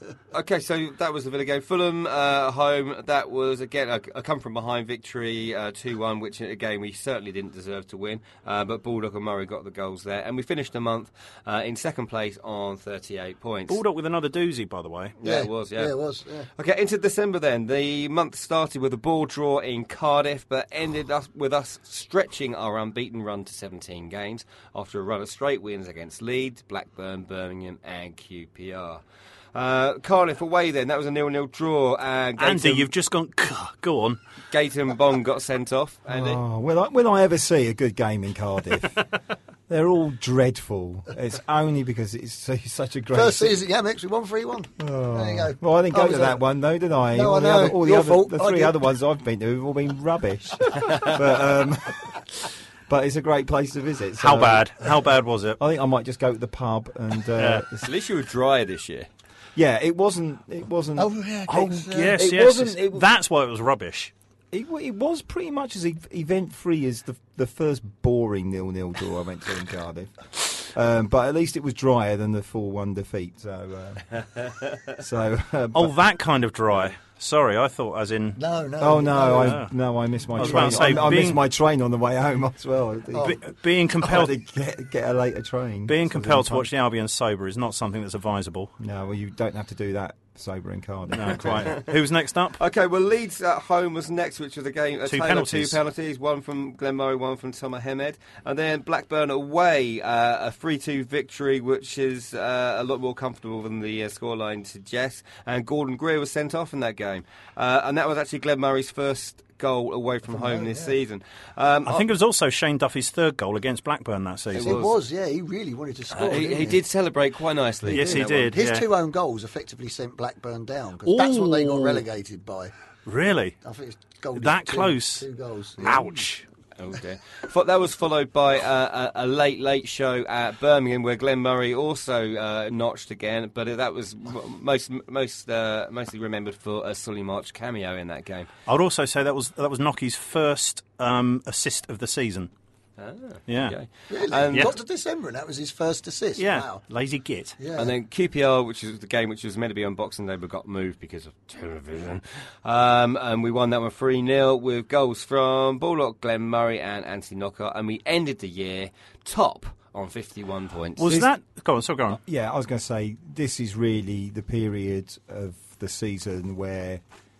Speaker 1: Okay, so that was the Villa game. Fulham uh, home. That was again a, a come from behind victory, uh, two one, which again we certainly didn't deserve to win. Uh, but Baldock and Murray got the goals there, and we finished the month uh, in second place on thirty-eight points.
Speaker 2: Baldock with another doozy, by the way.
Speaker 1: Yeah, it was. Yeah,
Speaker 3: yeah, it was. Yeah.
Speaker 1: Okay, into December then. The month started with a ball draw in Cardiff, but ended up with us stretching our unbeaten run to seventeen games after a run of straight wins against Leeds, Blackburn, Birmingham, and Q P R. Uh, Cardiff away then, that was a nil-nil draw. And
Speaker 2: Andy, you've just gone, go on.
Speaker 1: Gayton Bong got sent off. Andy.
Speaker 4: Oh, will I, will I ever see a good game in Cardiff? They're all dreadful. It's only because it's so, such a great...
Speaker 3: First season, yeah, Amex, we won three one.
Speaker 4: Oh.
Speaker 3: There you go.
Speaker 4: Well, I didn't go
Speaker 3: I
Speaker 4: to
Speaker 3: was
Speaker 4: that
Speaker 3: a-
Speaker 4: one, though, did I?
Speaker 3: No,
Speaker 4: all
Speaker 3: I
Speaker 4: the
Speaker 3: know.
Speaker 4: other, all the,
Speaker 3: Your
Speaker 4: other,
Speaker 3: fault.
Speaker 4: the
Speaker 3: I
Speaker 4: three
Speaker 3: did.
Speaker 4: other ones I've been to have all been rubbish. but, um, but it's a great place to visit. So
Speaker 2: How bad? How bad was it?
Speaker 4: I think I might just go to the pub and... Uh,
Speaker 1: At least you were dry this year.
Speaker 4: yeah, it wasn't... It wasn't...
Speaker 3: Oh, yeah,
Speaker 2: Oh,
Speaker 3: Gates, uh,
Speaker 2: yes,
Speaker 4: it
Speaker 2: yes.
Speaker 4: wasn't-
Speaker 2: it's-
Speaker 4: it-
Speaker 2: That's why it was rubbish.
Speaker 4: It, wa- it was pretty much as e- event-free as the the first boring nil-nil draw I went to in Cardiff. Um, but at least it was drier than the four one defeat. So, uh, so. Uh,
Speaker 2: Oh,
Speaker 4: but-
Speaker 2: that kind of dry. Sorry, I thought as in...
Speaker 3: No, no.
Speaker 4: oh no! I
Speaker 2: Yeah.
Speaker 4: no, I missed my
Speaker 2: I was
Speaker 4: train.
Speaker 2: about to say,
Speaker 4: I, I
Speaker 2: being-
Speaker 4: missed my train on the way home as well.
Speaker 3: Oh.
Speaker 2: Be, being
Speaker 4: I
Speaker 2: compelled...
Speaker 4: had to get, get a later train.
Speaker 2: Being
Speaker 4: So
Speaker 2: compelled to
Speaker 4: then-
Speaker 2: watch the Albion sober is not something that's advisable.
Speaker 4: No, well, you don't have to do that sober in Cardiff.
Speaker 2: No, quite. Who's next up?
Speaker 1: Okay, well, Leeds at home was next, which was a game, a
Speaker 2: Two
Speaker 1: tale
Speaker 2: penalties.
Speaker 1: of two penalties, one from Glenn Murray, one from Tomer Hemed, and then Blackburn away, uh, a three two victory, which is uh, a lot more comfortable than the uh, scoreline suggests, and Gordon Greer was sent off in that game, uh, and that was actually Glenn Murray's first goal away from home
Speaker 3: home,
Speaker 1: this
Speaker 3: yeah.
Speaker 1: season. Um,
Speaker 2: I think it was also Shane Duffy's third goal against Blackburn that season.
Speaker 3: It was, yeah. He really wanted to score.
Speaker 1: uh, he,
Speaker 3: didn't
Speaker 1: he did celebrate quite nicely.
Speaker 2: Yes,
Speaker 1: in
Speaker 2: he
Speaker 1: that
Speaker 2: did.
Speaker 3: His
Speaker 2: yeah.
Speaker 3: two own goals effectively sent Blackburn down because that's what they got
Speaker 2: Ooh.
Speaker 3: relegated by.
Speaker 2: Really?
Speaker 3: I think it's goal
Speaker 2: That
Speaker 3: two,
Speaker 2: close?
Speaker 3: Two goals. yeah.
Speaker 2: Ouch.
Speaker 1: Oh dear. Fo- That was followed by uh, a, a late, late show at Birmingham where Glenn Murray also uh, notched again, but that was m- most, most, uh, mostly remembered for a Sully March cameo in that game.
Speaker 2: I would also say that was that was Nocky's first um, assist of the season.
Speaker 1: Ah,
Speaker 2: Yeah.
Speaker 1: okay.
Speaker 3: Really?
Speaker 1: And-
Speaker 3: Got to December and that was his first assist.
Speaker 2: Yeah.
Speaker 3: Wow.
Speaker 2: Lazy git.
Speaker 3: Yeah.
Speaker 1: And then Q P R, which is the game which was meant to be on Boxing Day but got moved because of television. Um, and we won that one three nil with goals from Baldock, Glenn Murray and Anthony Knockout. And we ended the year top on fifty-one points.
Speaker 2: Was
Speaker 4: This-
Speaker 2: that... Go on, so go on.
Speaker 4: Yeah, I was going to say this is really the period of the season where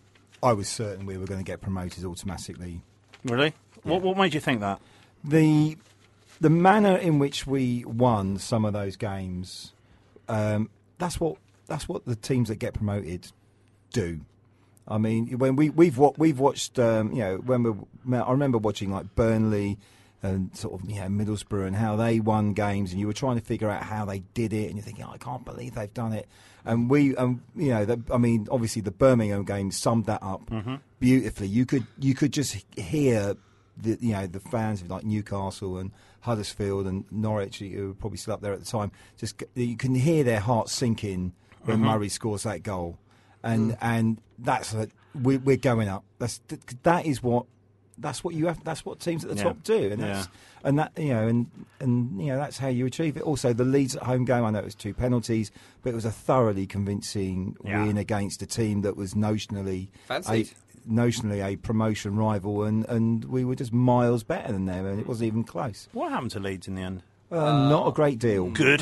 Speaker 4: I was certain we were going to get promoted automatically.
Speaker 2: Really? What, what made you think that?
Speaker 4: The the manner in which we won some of those games, um, that's what that's what the teams that get promoted do. I mean, when we we've wa- we've watched, um, you know, when we I remember watching like Burnley and sort of, you know, Middlesbrough and how they won games, and you were trying to figure out how they did it, and you're thinking, oh, I can't believe they've done it. And we, um, you know, the, I mean, obviously the Birmingham game summed that up
Speaker 2: Mm-hmm.
Speaker 4: beautifully. You could you could just hear the you know the fans of like Newcastle and Huddersfield and Norwich, who were probably still up there at the time. Just you can hear their hearts sinking when
Speaker 2: Mm-hmm.
Speaker 4: Murray scores that goal, and and that's a, we, we're going up. That's that is what. That's what you have. That's what teams at the
Speaker 2: Yeah.
Speaker 4: top do, and that's, and that you know, and and you know that's how you achieve it. Also, the Leeds at home game. I know it was two penalties, but it was a thoroughly convincing
Speaker 2: Yeah.
Speaker 4: win against a team that was notionally
Speaker 1: Fancied.
Speaker 4: a, notionally a promotion rival, and, and we were just miles better than them, and it wasn't even close.
Speaker 2: What happened to Leeds in the end?
Speaker 4: Uh, not a great deal.
Speaker 2: Good.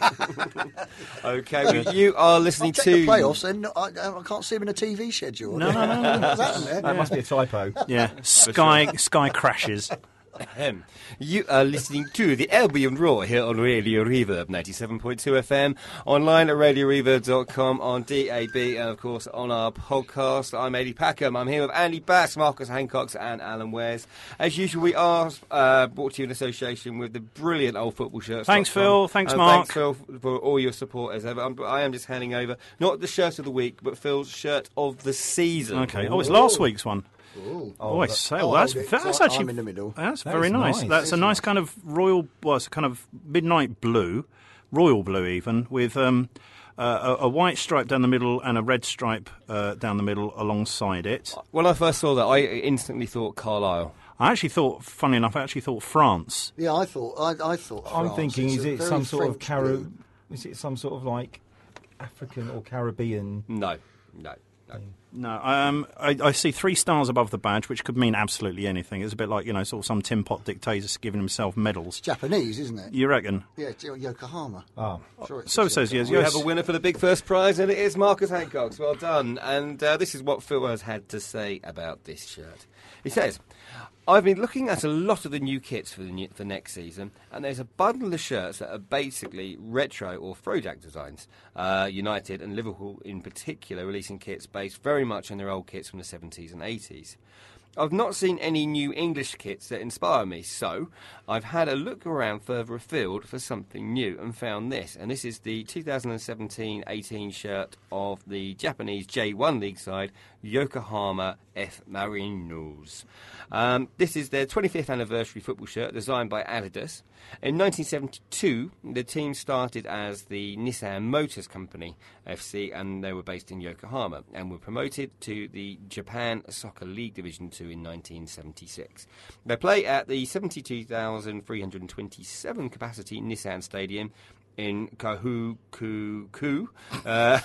Speaker 1: Okay, well, you are listening
Speaker 3: Check
Speaker 1: to
Speaker 3: the playoffs, and I, I can't see him in a T V schedule.
Speaker 2: No, no, no, no.
Speaker 3: What's that in there?
Speaker 4: That must be a typo.
Speaker 2: Yeah. Sky Sky crashes.
Speaker 1: Ahem. You are listening to the Albion Roar here on Radio Reverb ninety-seven point two F M, online at radio reverb dot com, on D A B, and of course on our podcast. I'm Eddie Packham. I'm here with Andy Bass, Marcus Hancocks, and Alan Wares. As usual, we are uh, brought to you in association with the brilliant Old Football Shirts.
Speaker 2: Thanks, Phil. Thanks,
Speaker 1: and
Speaker 2: Mark.
Speaker 1: Thanks, Phil, for all your support as ever. I'm, I am just handing over not the shirt of the week, but Phil's shirt of the season.
Speaker 2: Okay. Oh, it's last week's one.
Speaker 3: Ooh.
Speaker 2: Oh, I say,
Speaker 3: Oh,
Speaker 2: well, that's,
Speaker 3: hold it,
Speaker 2: that's
Speaker 3: so
Speaker 2: actually
Speaker 3: I'm in the middle.
Speaker 2: That's
Speaker 4: That
Speaker 2: very
Speaker 4: is
Speaker 2: nice.
Speaker 4: nice.
Speaker 2: That's a
Speaker 3: It's
Speaker 2: nice kind of royal, well, it's a kind of midnight blue, royal blue even, with um, uh, a, a white stripe down the middle and a red stripe uh, down the middle alongside it.
Speaker 1: When I first saw that, I instantly thought Carlisle.
Speaker 2: I actually thought, funny enough, I actually thought France.
Speaker 3: Yeah, I thought. I, I thought.
Speaker 4: I'm
Speaker 3: France.
Speaker 4: thinking,
Speaker 3: It's
Speaker 4: is
Speaker 3: a
Speaker 4: it
Speaker 3: very
Speaker 4: some sort of
Speaker 3: French
Speaker 4: caro?
Speaker 3: blue.
Speaker 4: Is it some sort of like African or Caribbean.
Speaker 1: No, no. No.
Speaker 2: No, um, I, I see three stars above the badge, which could mean absolutely anything. It's a bit like, you know, sort of some Tin Pot dictator giving himself medals.
Speaker 3: It's Japanese, isn't it?
Speaker 2: You reckon?
Speaker 3: Yeah, it's Yokohama.
Speaker 4: Oh,
Speaker 3: Sure it's
Speaker 2: So it says, yes.
Speaker 1: We
Speaker 2: yes.
Speaker 1: have a winner for the big first prize, and it is Marcus Hancock's. Well done. And uh, this is what Phil has had to say about this shirt. He says, I've been looking at a lot of the new kits for the new, for next season, and there's a bundle of shirts that are basically retro or throwback designs. Uh, United and Liverpool in particular releasing kits based very much on their old kits from the seventies and eighties. I've not seen any new English kits that inspire me, so I've had a look around further afield for something new and found this. And this is the two thousand seventeen eighteen shirt of the Japanese J one League side, Yokohama F. Marinos. Um, this is their twenty-fifth anniversary football shirt designed by Adidas. In nineteen seventy-two, the team started as the Nissan Motors Company F C, and they were based in Yokohama and were promoted to the Japan Soccer League Division two in nineteen seventy-six. They play at the seventy-two thousand three hundred twenty-seven capacity Nissan Stadium in Kahuku, uh,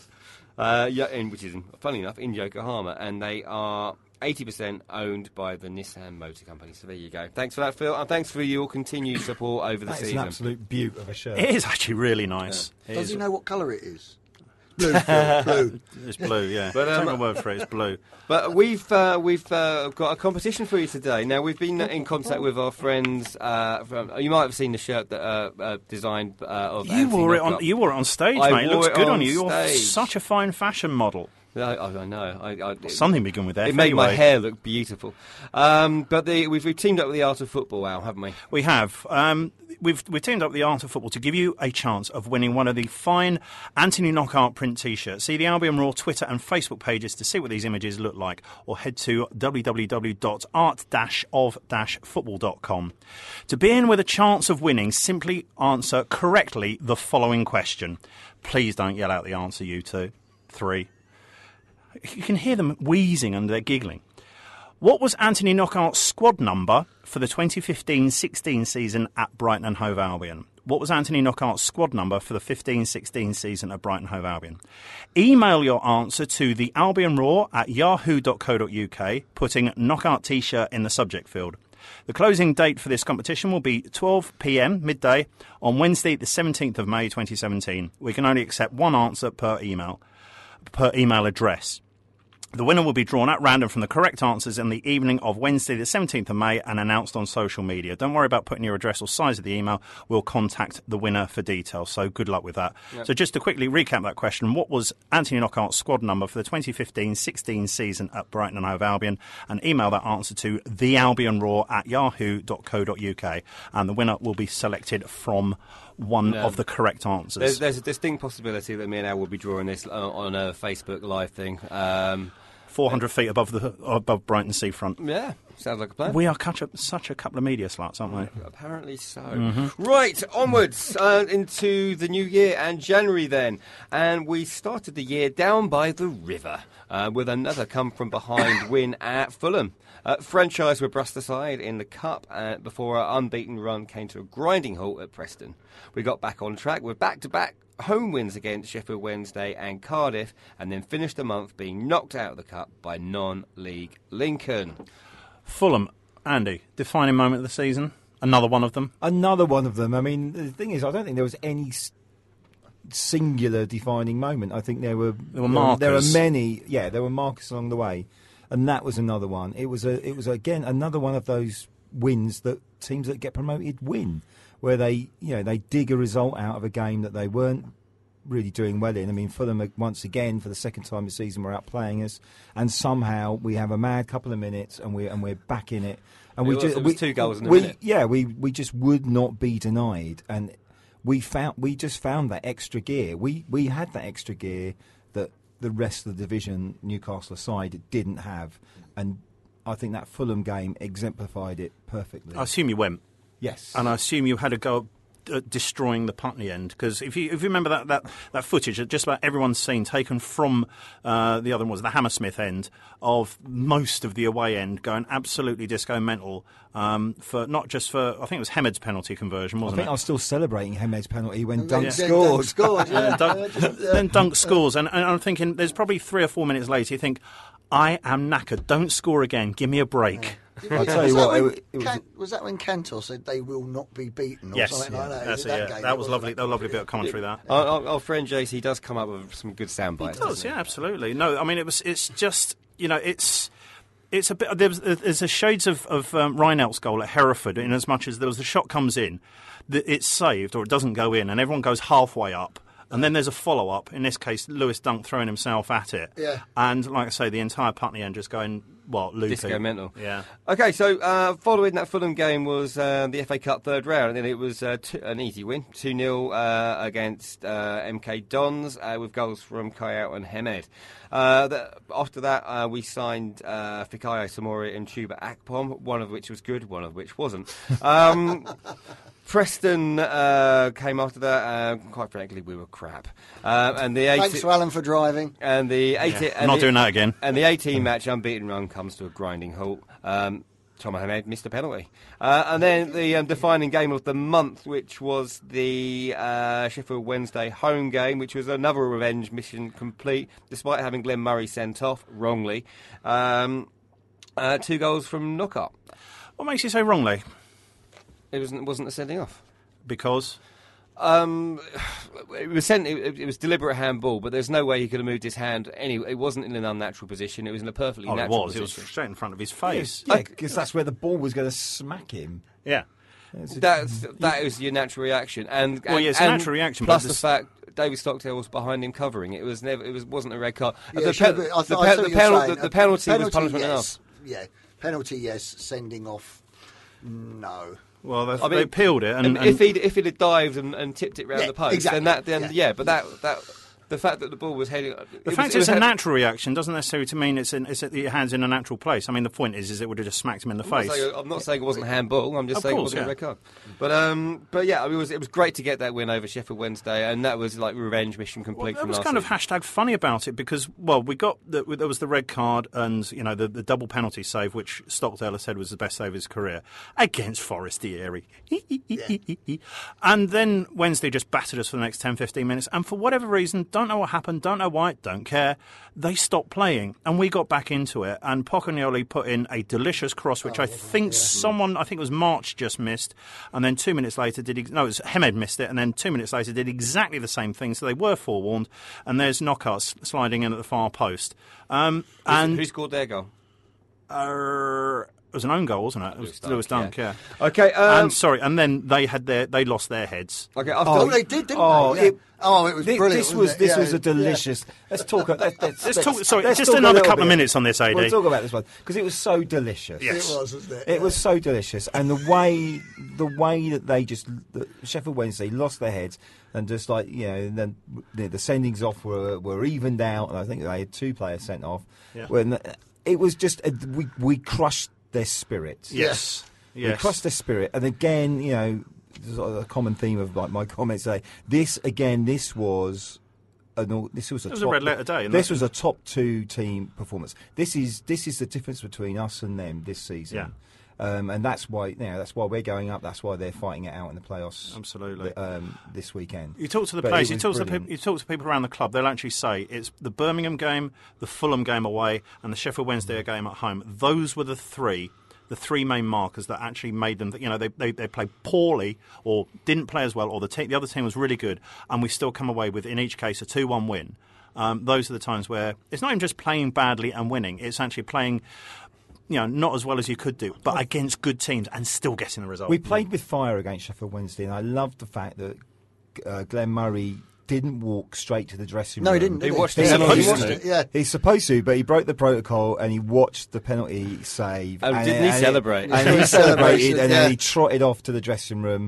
Speaker 1: uh, yeah, in, which is, funny enough, in Yokohama, and they are eighty percent owned by the Nissan Motor Company. So there you go. Thanks for that, Phil, and thanks for your continued support over the
Speaker 4: That's
Speaker 1: season.
Speaker 4: an absolute beaut of a shirt.
Speaker 2: It is actually really nice.
Speaker 1: Yeah.
Speaker 2: It
Speaker 3: Does
Speaker 2: is-
Speaker 3: he know what colour it is? Blue, Phil, blue.
Speaker 2: It's blue, yeah.
Speaker 1: But, um,
Speaker 2: Take my word for it, it's blue.
Speaker 1: But we've uh, we've uh, got a competition for you today. Now we've been in contact with our friends. Uh, from, you might have seen the shirt that uh, uh, designed uh, of
Speaker 2: You
Speaker 1: Anthony
Speaker 2: wore it on.
Speaker 1: Knockout.
Speaker 2: You wore it on stage,
Speaker 1: I
Speaker 2: mate. It
Speaker 1: wore
Speaker 2: looks
Speaker 1: it
Speaker 2: good
Speaker 1: on
Speaker 2: on you. You're
Speaker 1: stage.
Speaker 2: such a fine fashion model.
Speaker 1: I, I, I know. I, I, it,
Speaker 2: Something begin with F.
Speaker 1: It made my
Speaker 2: anyway.
Speaker 1: hair look beautiful. Um, but the, we've, we've teamed up with the Art of Football, Al, haven't we?
Speaker 2: We have. Um, we've we've teamed up with the Art of Football to give you a chance of winning one of the fine Anthony Knockout print T-shirts. See the Albion Raw Twitter and Facebook pages to see what these images look like, or head to w w w dot art dash of dash football dot com. To be in with a chance of winning, simply answer correctly the following question. Please don't yell out the answer, you two. Three. You can hear them wheezing and they're giggling. What was Anthony Knockout's squad number for the twenty fifteen sixteen season at Brighton and Hove Albion? What was Anthony Knockout's squad number for the fifteen sixteen season at Brighton and Hove Albion? Email your answer to the Albion Raw at yahoo dot co dot u k, putting Knockout T-shirt in the subject field. The closing date for this competition will be twelve p m midday on Wednesday, the seventeenth of May, twenty seventeen. We can only accept one answer per email, per email address. The winner will be drawn at random from the correct answers in the evening of Wednesday, the seventeenth of May, and announced on social media. Don't worry about putting your address or size of the email. We'll contact the winner for details. So good luck with that. Yep. So just to quickly recap that question, what was Anthony Knockout's squad number for the twenty fifteen sixteen season at Brighton and Hove Albion? And email that answer to the Albion Raw at yahoo dot co dot u k. And the winner will be selected from one
Speaker 1: No.
Speaker 2: of the correct answers.
Speaker 1: There's, there's a distinct possibility that me and Al will be drawing this uh, on a Facebook Live thing. Um,
Speaker 2: four hundred feet above the above Brighton seafront.
Speaker 1: yeah, sounds like a plan.
Speaker 2: We are such a, such a couple of media sluts, aren't we?
Speaker 1: Apparently so.
Speaker 2: Mm-hmm.
Speaker 1: Right, onwards uh, into the new year and January then. And we started the year down by the river uh, with another come-from-behind win at Fulham. Uh, franchise were brushed aside in the Cup uh, before our unbeaten run came to a grinding halt at Preston. We got back on track with back-to-back home wins against Sheffield Wednesday and Cardiff, and then finished the month being knocked out of the Cup by non-league Lincoln.
Speaker 2: Fulham, Andy, defining moment of the season. Another one of them.
Speaker 4: Another one of them. I mean, the thing is, I don't think there was any s- singular defining moment. I think there were
Speaker 2: There were markers.
Speaker 4: There were many. Yeah, there were markers along the way, and that was another one. It was a. It was again another one of those wins that teams that get promoted win, where they you know they dig a result out of a game that they weren't really doing well in. I mean, Fulham once again for the second time this season were outplaying us, and somehow we have a mad couple of minutes and we and we're back in it. And
Speaker 1: It
Speaker 4: we
Speaker 1: was-
Speaker 4: just
Speaker 1: it was
Speaker 4: we,
Speaker 1: two goals in a
Speaker 4: we,
Speaker 1: minute.
Speaker 4: Yeah, we we just would not be denied, and we found we just found that extra gear. We we had that extra gear that the rest of the division, Newcastle aside, didn't have, and I think that Fulham game exemplified it perfectly.
Speaker 2: I assume you went,
Speaker 4: yes,
Speaker 2: and I assume you had a go uh, destroying the Putney end. Because if you if you remember that, that, that footage that just about everyone's seen taken from uh, the other one was the Hammersmith end of most of the away end going absolutely disco mental um, for not just for I think it was Hemed's penalty conversion,
Speaker 4: I
Speaker 2: wasn't
Speaker 4: think
Speaker 2: it?
Speaker 4: I was still celebrating Hemed's penalty when
Speaker 3: Yeah,
Speaker 4: Dunk
Speaker 3: yeah,
Speaker 4: scored.
Speaker 3: Dunk scored, yeah.
Speaker 2: And Dunk, then Dunk scores, and, and I'm thinking there's probably three or four minutes later you think, I am knackered, don't score again, give me a break.
Speaker 4: I'll tell
Speaker 3: was,
Speaker 4: you
Speaker 3: that
Speaker 4: what,
Speaker 3: when
Speaker 4: it, it was.
Speaker 3: Can, was that when Cantor said they will not be beaten or
Speaker 2: Yes,
Speaker 3: something
Speaker 2: yeah,
Speaker 3: like that?
Speaker 2: that's
Speaker 3: Is
Speaker 2: it,
Speaker 3: that
Speaker 2: yeah.
Speaker 3: game,
Speaker 2: that was
Speaker 3: wasn't
Speaker 2: lovely.
Speaker 3: it?
Speaker 2: That was a lovely bit of commentary. That
Speaker 1: Our, our, our friend J C does come up with some good sound bites.
Speaker 2: it does,
Speaker 1: doesn't
Speaker 2: yeah,
Speaker 1: he?
Speaker 2: absolutely. No, I mean it was. It's just you know, it's it's a bit. There's, there's a shades of of um, Reinelt's goal at Hereford, in as much as there was the shot comes in, that it's saved or it doesn't go in, and everyone goes halfway up. And then there's a follow-up, in this case, Lewis Dunk throwing himself at it.
Speaker 3: Yeah.
Speaker 2: And, like I say, the entire Putney end just going, what, loopy.
Speaker 1: Disco mental.
Speaker 2: Yeah.
Speaker 1: Okay, so uh, following that Fulham game was uh, the F A Cup third round, and then it was uh, two, an easy win, two nil uh, against uh, M K Dons, uh, with goals from Kayal and Hemed. Uh, the, after that, uh, we signed uh, Fikayo Samori and Chuba Akpom, one of which was good, one of which wasn't. Um, Preston uh, came after that. Uh, quite frankly, we were crap. Uh, and the
Speaker 3: Thanks
Speaker 1: eighty-
Speaker 3: to Alan for driving.
Speaker 1: and the eighty-
Speaker 2: Yeah,
Speaker 1: and
Speaker 2: not
Speaker 1: the-
Speaker 2: doing that again.
Speaker 1: And the eighteen-match unbeaten run comes to a grinding halt. Um, Tom Hamed missed a penalty. Uh, and then the um, defining game of the month, which was the uh, Sheffield Wednesday home game, which was another revenge mission complete, despite having Glenn Murray sent off wrongly. Um, uh, two goals from Knockout.
Speaker 2: What makes you say wrongly?
Speaker 1: It wasn't, wasn't a sending off.
Speaker 2: Because...
Speaker 1: Um, it was sent. It, it was deliberate handball, but there's no way he could have moved his hand. Any, it wasn't in an unnatural position. It was in a perfectly
Speaker 2: Oh, it
Speaker 1: natural
Speaker 2: was. It was
Speaker 1: position.
Speaker 2: straight in front of his face.
Speaker 4: Yeah, because that's where the ball was going to smack him.
Speaker 2: Yeah.
Speaker 1: That's that is your natural reaction, and,
Speaker 2: Well,
Speaker 1: and
Speaker 2: yeah, it's a
Speaker 1: and
Speaker 2: natural reaction,
Speaker 1: Plus
Speaker 2: but
Speaker 1: the
Speaker 2: this-
Speaker 1: fact David Stockdale was behind him covering it. It was never. It was wasn't a red card.
Speaker 3: Yeah,
Speaker 1: the,
Speaker 3: sure,
Speaker 1: pe-
Speaker 3: but I
Speaker 1: the,
Speaker 3: th-
Speaker 1: pe-
Speaker 3: I see
Speaker 1: the,
Speaker 3: what you're
Speaker 1: penal-
Speaker 3: saying.
Speaker 1: the, the penalty, was punishment
Speaker 3: yes.
Speaker 1: enough.
Speaker 3: Yeah, penalty, yes. Sending off, no.
Speaker 2: Well, they,
Speaker 1: I mean,
Speaker 2: they peeled it. And,
Speaker 1: And
Speaker 2: and
Speaker 1: if he'd if he'd have dived and, and tipped it round
Speaker 3: Yeah,
Speaker 1: the post,
Speaker 3: exactly.
Speaker 1: then that then
Speaker 3: Yeah.
Speaker 1: yeah. But that that the fact that the ball was heading.
Speaker 2: the fact it's a natural reaction doesn't necessarily to mean it's, in, it's at your hands in a natural place. I mean, the point is, is it would have just smacked him in the
Speaker 1: I'm not,
Speaker 2: face.
Speaker 1: saying, I'm not saying it wasn't handball. I'm just
Speaker 2: Of
Speaker 1: saying
Speaker 2: course,
Speaker 1: it wasn't
Speaker 2: yeah.
Speaker 1: a red card. But um, but yeah, it was it was great to get that win over Sheffield Wednesday, and that was like revenge mission complete.
Speaker 2: Well, that
Speaker 1: from
Speaker 2: was
Speaker 1: last
Speaker 2: kind of
Speaker 1: season.
Speaker 2: hashtag funny about it because, well, we got the, there was the red card and you know the, the double penalty save, which Stockdale said was the best save of his career against Forestieri, and then Wednesday just battered us for the next ten, fifteen minutes, and for whatever reason, don't know what happened, don't know why, don't care. They stopped playing, and we got back into it. And Pocognoli put in a delicious cross, which I think someone, I think it was March, just missed, and then two minutes later did. No, it was Hemed missed it, and then two minutes later did exactly the same thing. So they were forewarned, and there's knockouts sliding in at the far post. Um, and
Speaker 1: Who scored their goal?
Speaker 2: uh, it was an own goal, wasn't it? It was
Speaker 1: Lewis Dunk,
Speaker 2: Lewis Dunk, yeah.
Speaker 1: Okay. Um,
Speaker 2: and sorry, and then they had their they lost their heads.
Speaker 1: okay. After
Speaker 3: Oh, they did, didn't
Speaker 4: oh,
Speaker 3: they? Yeah.
Speaker 4: it-
Speaker 3: oh, it was
Speaker 4: This,
Speaker 3: brilliant.
Speaker 4: this was
Speaker 3: wasn't it?
Speaker 4: this
Speaker 3: Yeah,
Speaker 4: was a
Speaker 3: yeah.
Speaker 4: delicious. Let's talk. Let's, let's,
Speaker 2: Let's talk. Sorry,
Speaker 4: let's
Speaker 2: just
Speaker 4: talk a
Speaker 2: another
Speaker 4: little
Speaker 2: couple of
Speaker 4: bit.
Speaker 2: minutes on this, A D.
Speaker 4: We'll talk about this one because it was so delicious.
Speaker 2: Yes.
Speaker 3: It was, wasn't it?
Speaker 4: It was so delicious, and the way the way that they just the Sheffield Wednesday lost their heads, and just like you know, and then the, the sendings off were were evened out, and I think they had two players sent off.
Speaker 2: Yeah.
Speaker 4: When it was just a, we we crushed their spirit.
Speaker 2: Yes.
Speaker 4: We
Speaker 2: Yes.
Speaker 4: crushed their spirit, and again, you know, sort of a common theme of like my comments today. This again, this was. An, this was a
Speaker 2: It was
Speaker 4: top,
Speaker 2: a red letter day, isn't
Speaker 4: This
Speaker 2: it?
Speaker 4: was a top two team performance. This is this is the difference between us and them this season.
Speaker 2: Yeah.
Speaker 4: Um, and that's why, you know, that's why we're going up. That's why they're fighting it out in the playoffs.
Speaker 2: Absolutely.
Speaker 4: Um, this weekend.
Speaker 2: You talk to the
Speaker 4: But
Speaker 2: players,
Speaker 4: it
Speaker 2: you
Speaker 4: was
Speaker 2: talk to, the
Speaker 4: brilliant.
Speaker 2: people, you talk to people around the club, they'll actually say it's the Birmingham game, the Fulham game away, and the Sheffield Wednesday game at home. Those were the three, the three main markers that actually made them, you know, they, they, they played poorly or didn't play as well, or the, te- the other team was really good, and we still come away with, in each case, a two one win. Um, those are the times where it's not even just playing badly and winning, it's actually playing, you know, not as well as you could do, but against good teams and still getting the result.
Speaker 4: We played with fire against Sheffield Wednesday, and I loved the fact that uh, Glenn Murray didn't walk straight to the dressing
Speaker 3: No,
Speaker 4: room.
Speaker 3: he didn't. Did
Speaker 1: He watched
Speaker 3: he?
Speaker 1: the
Speaker 3: He
Speaker 1: penalty,
Speaker 3: watched
Speaker 1: didn't
Speaker 3: it, yeah.
Speaker 4: He's supposed to, but he broke the protocol and he watched the penalty save.
Speaker 1: Oh, didn't he
Speaker 4: and
Speaker 1: celebrate?
Speaker 4: And he
Speaker 3: Yeah.
Speaker 4: celebrated, and
Speaker 3: Yeah.
Speaker 4: then he trotted off to the dressing room.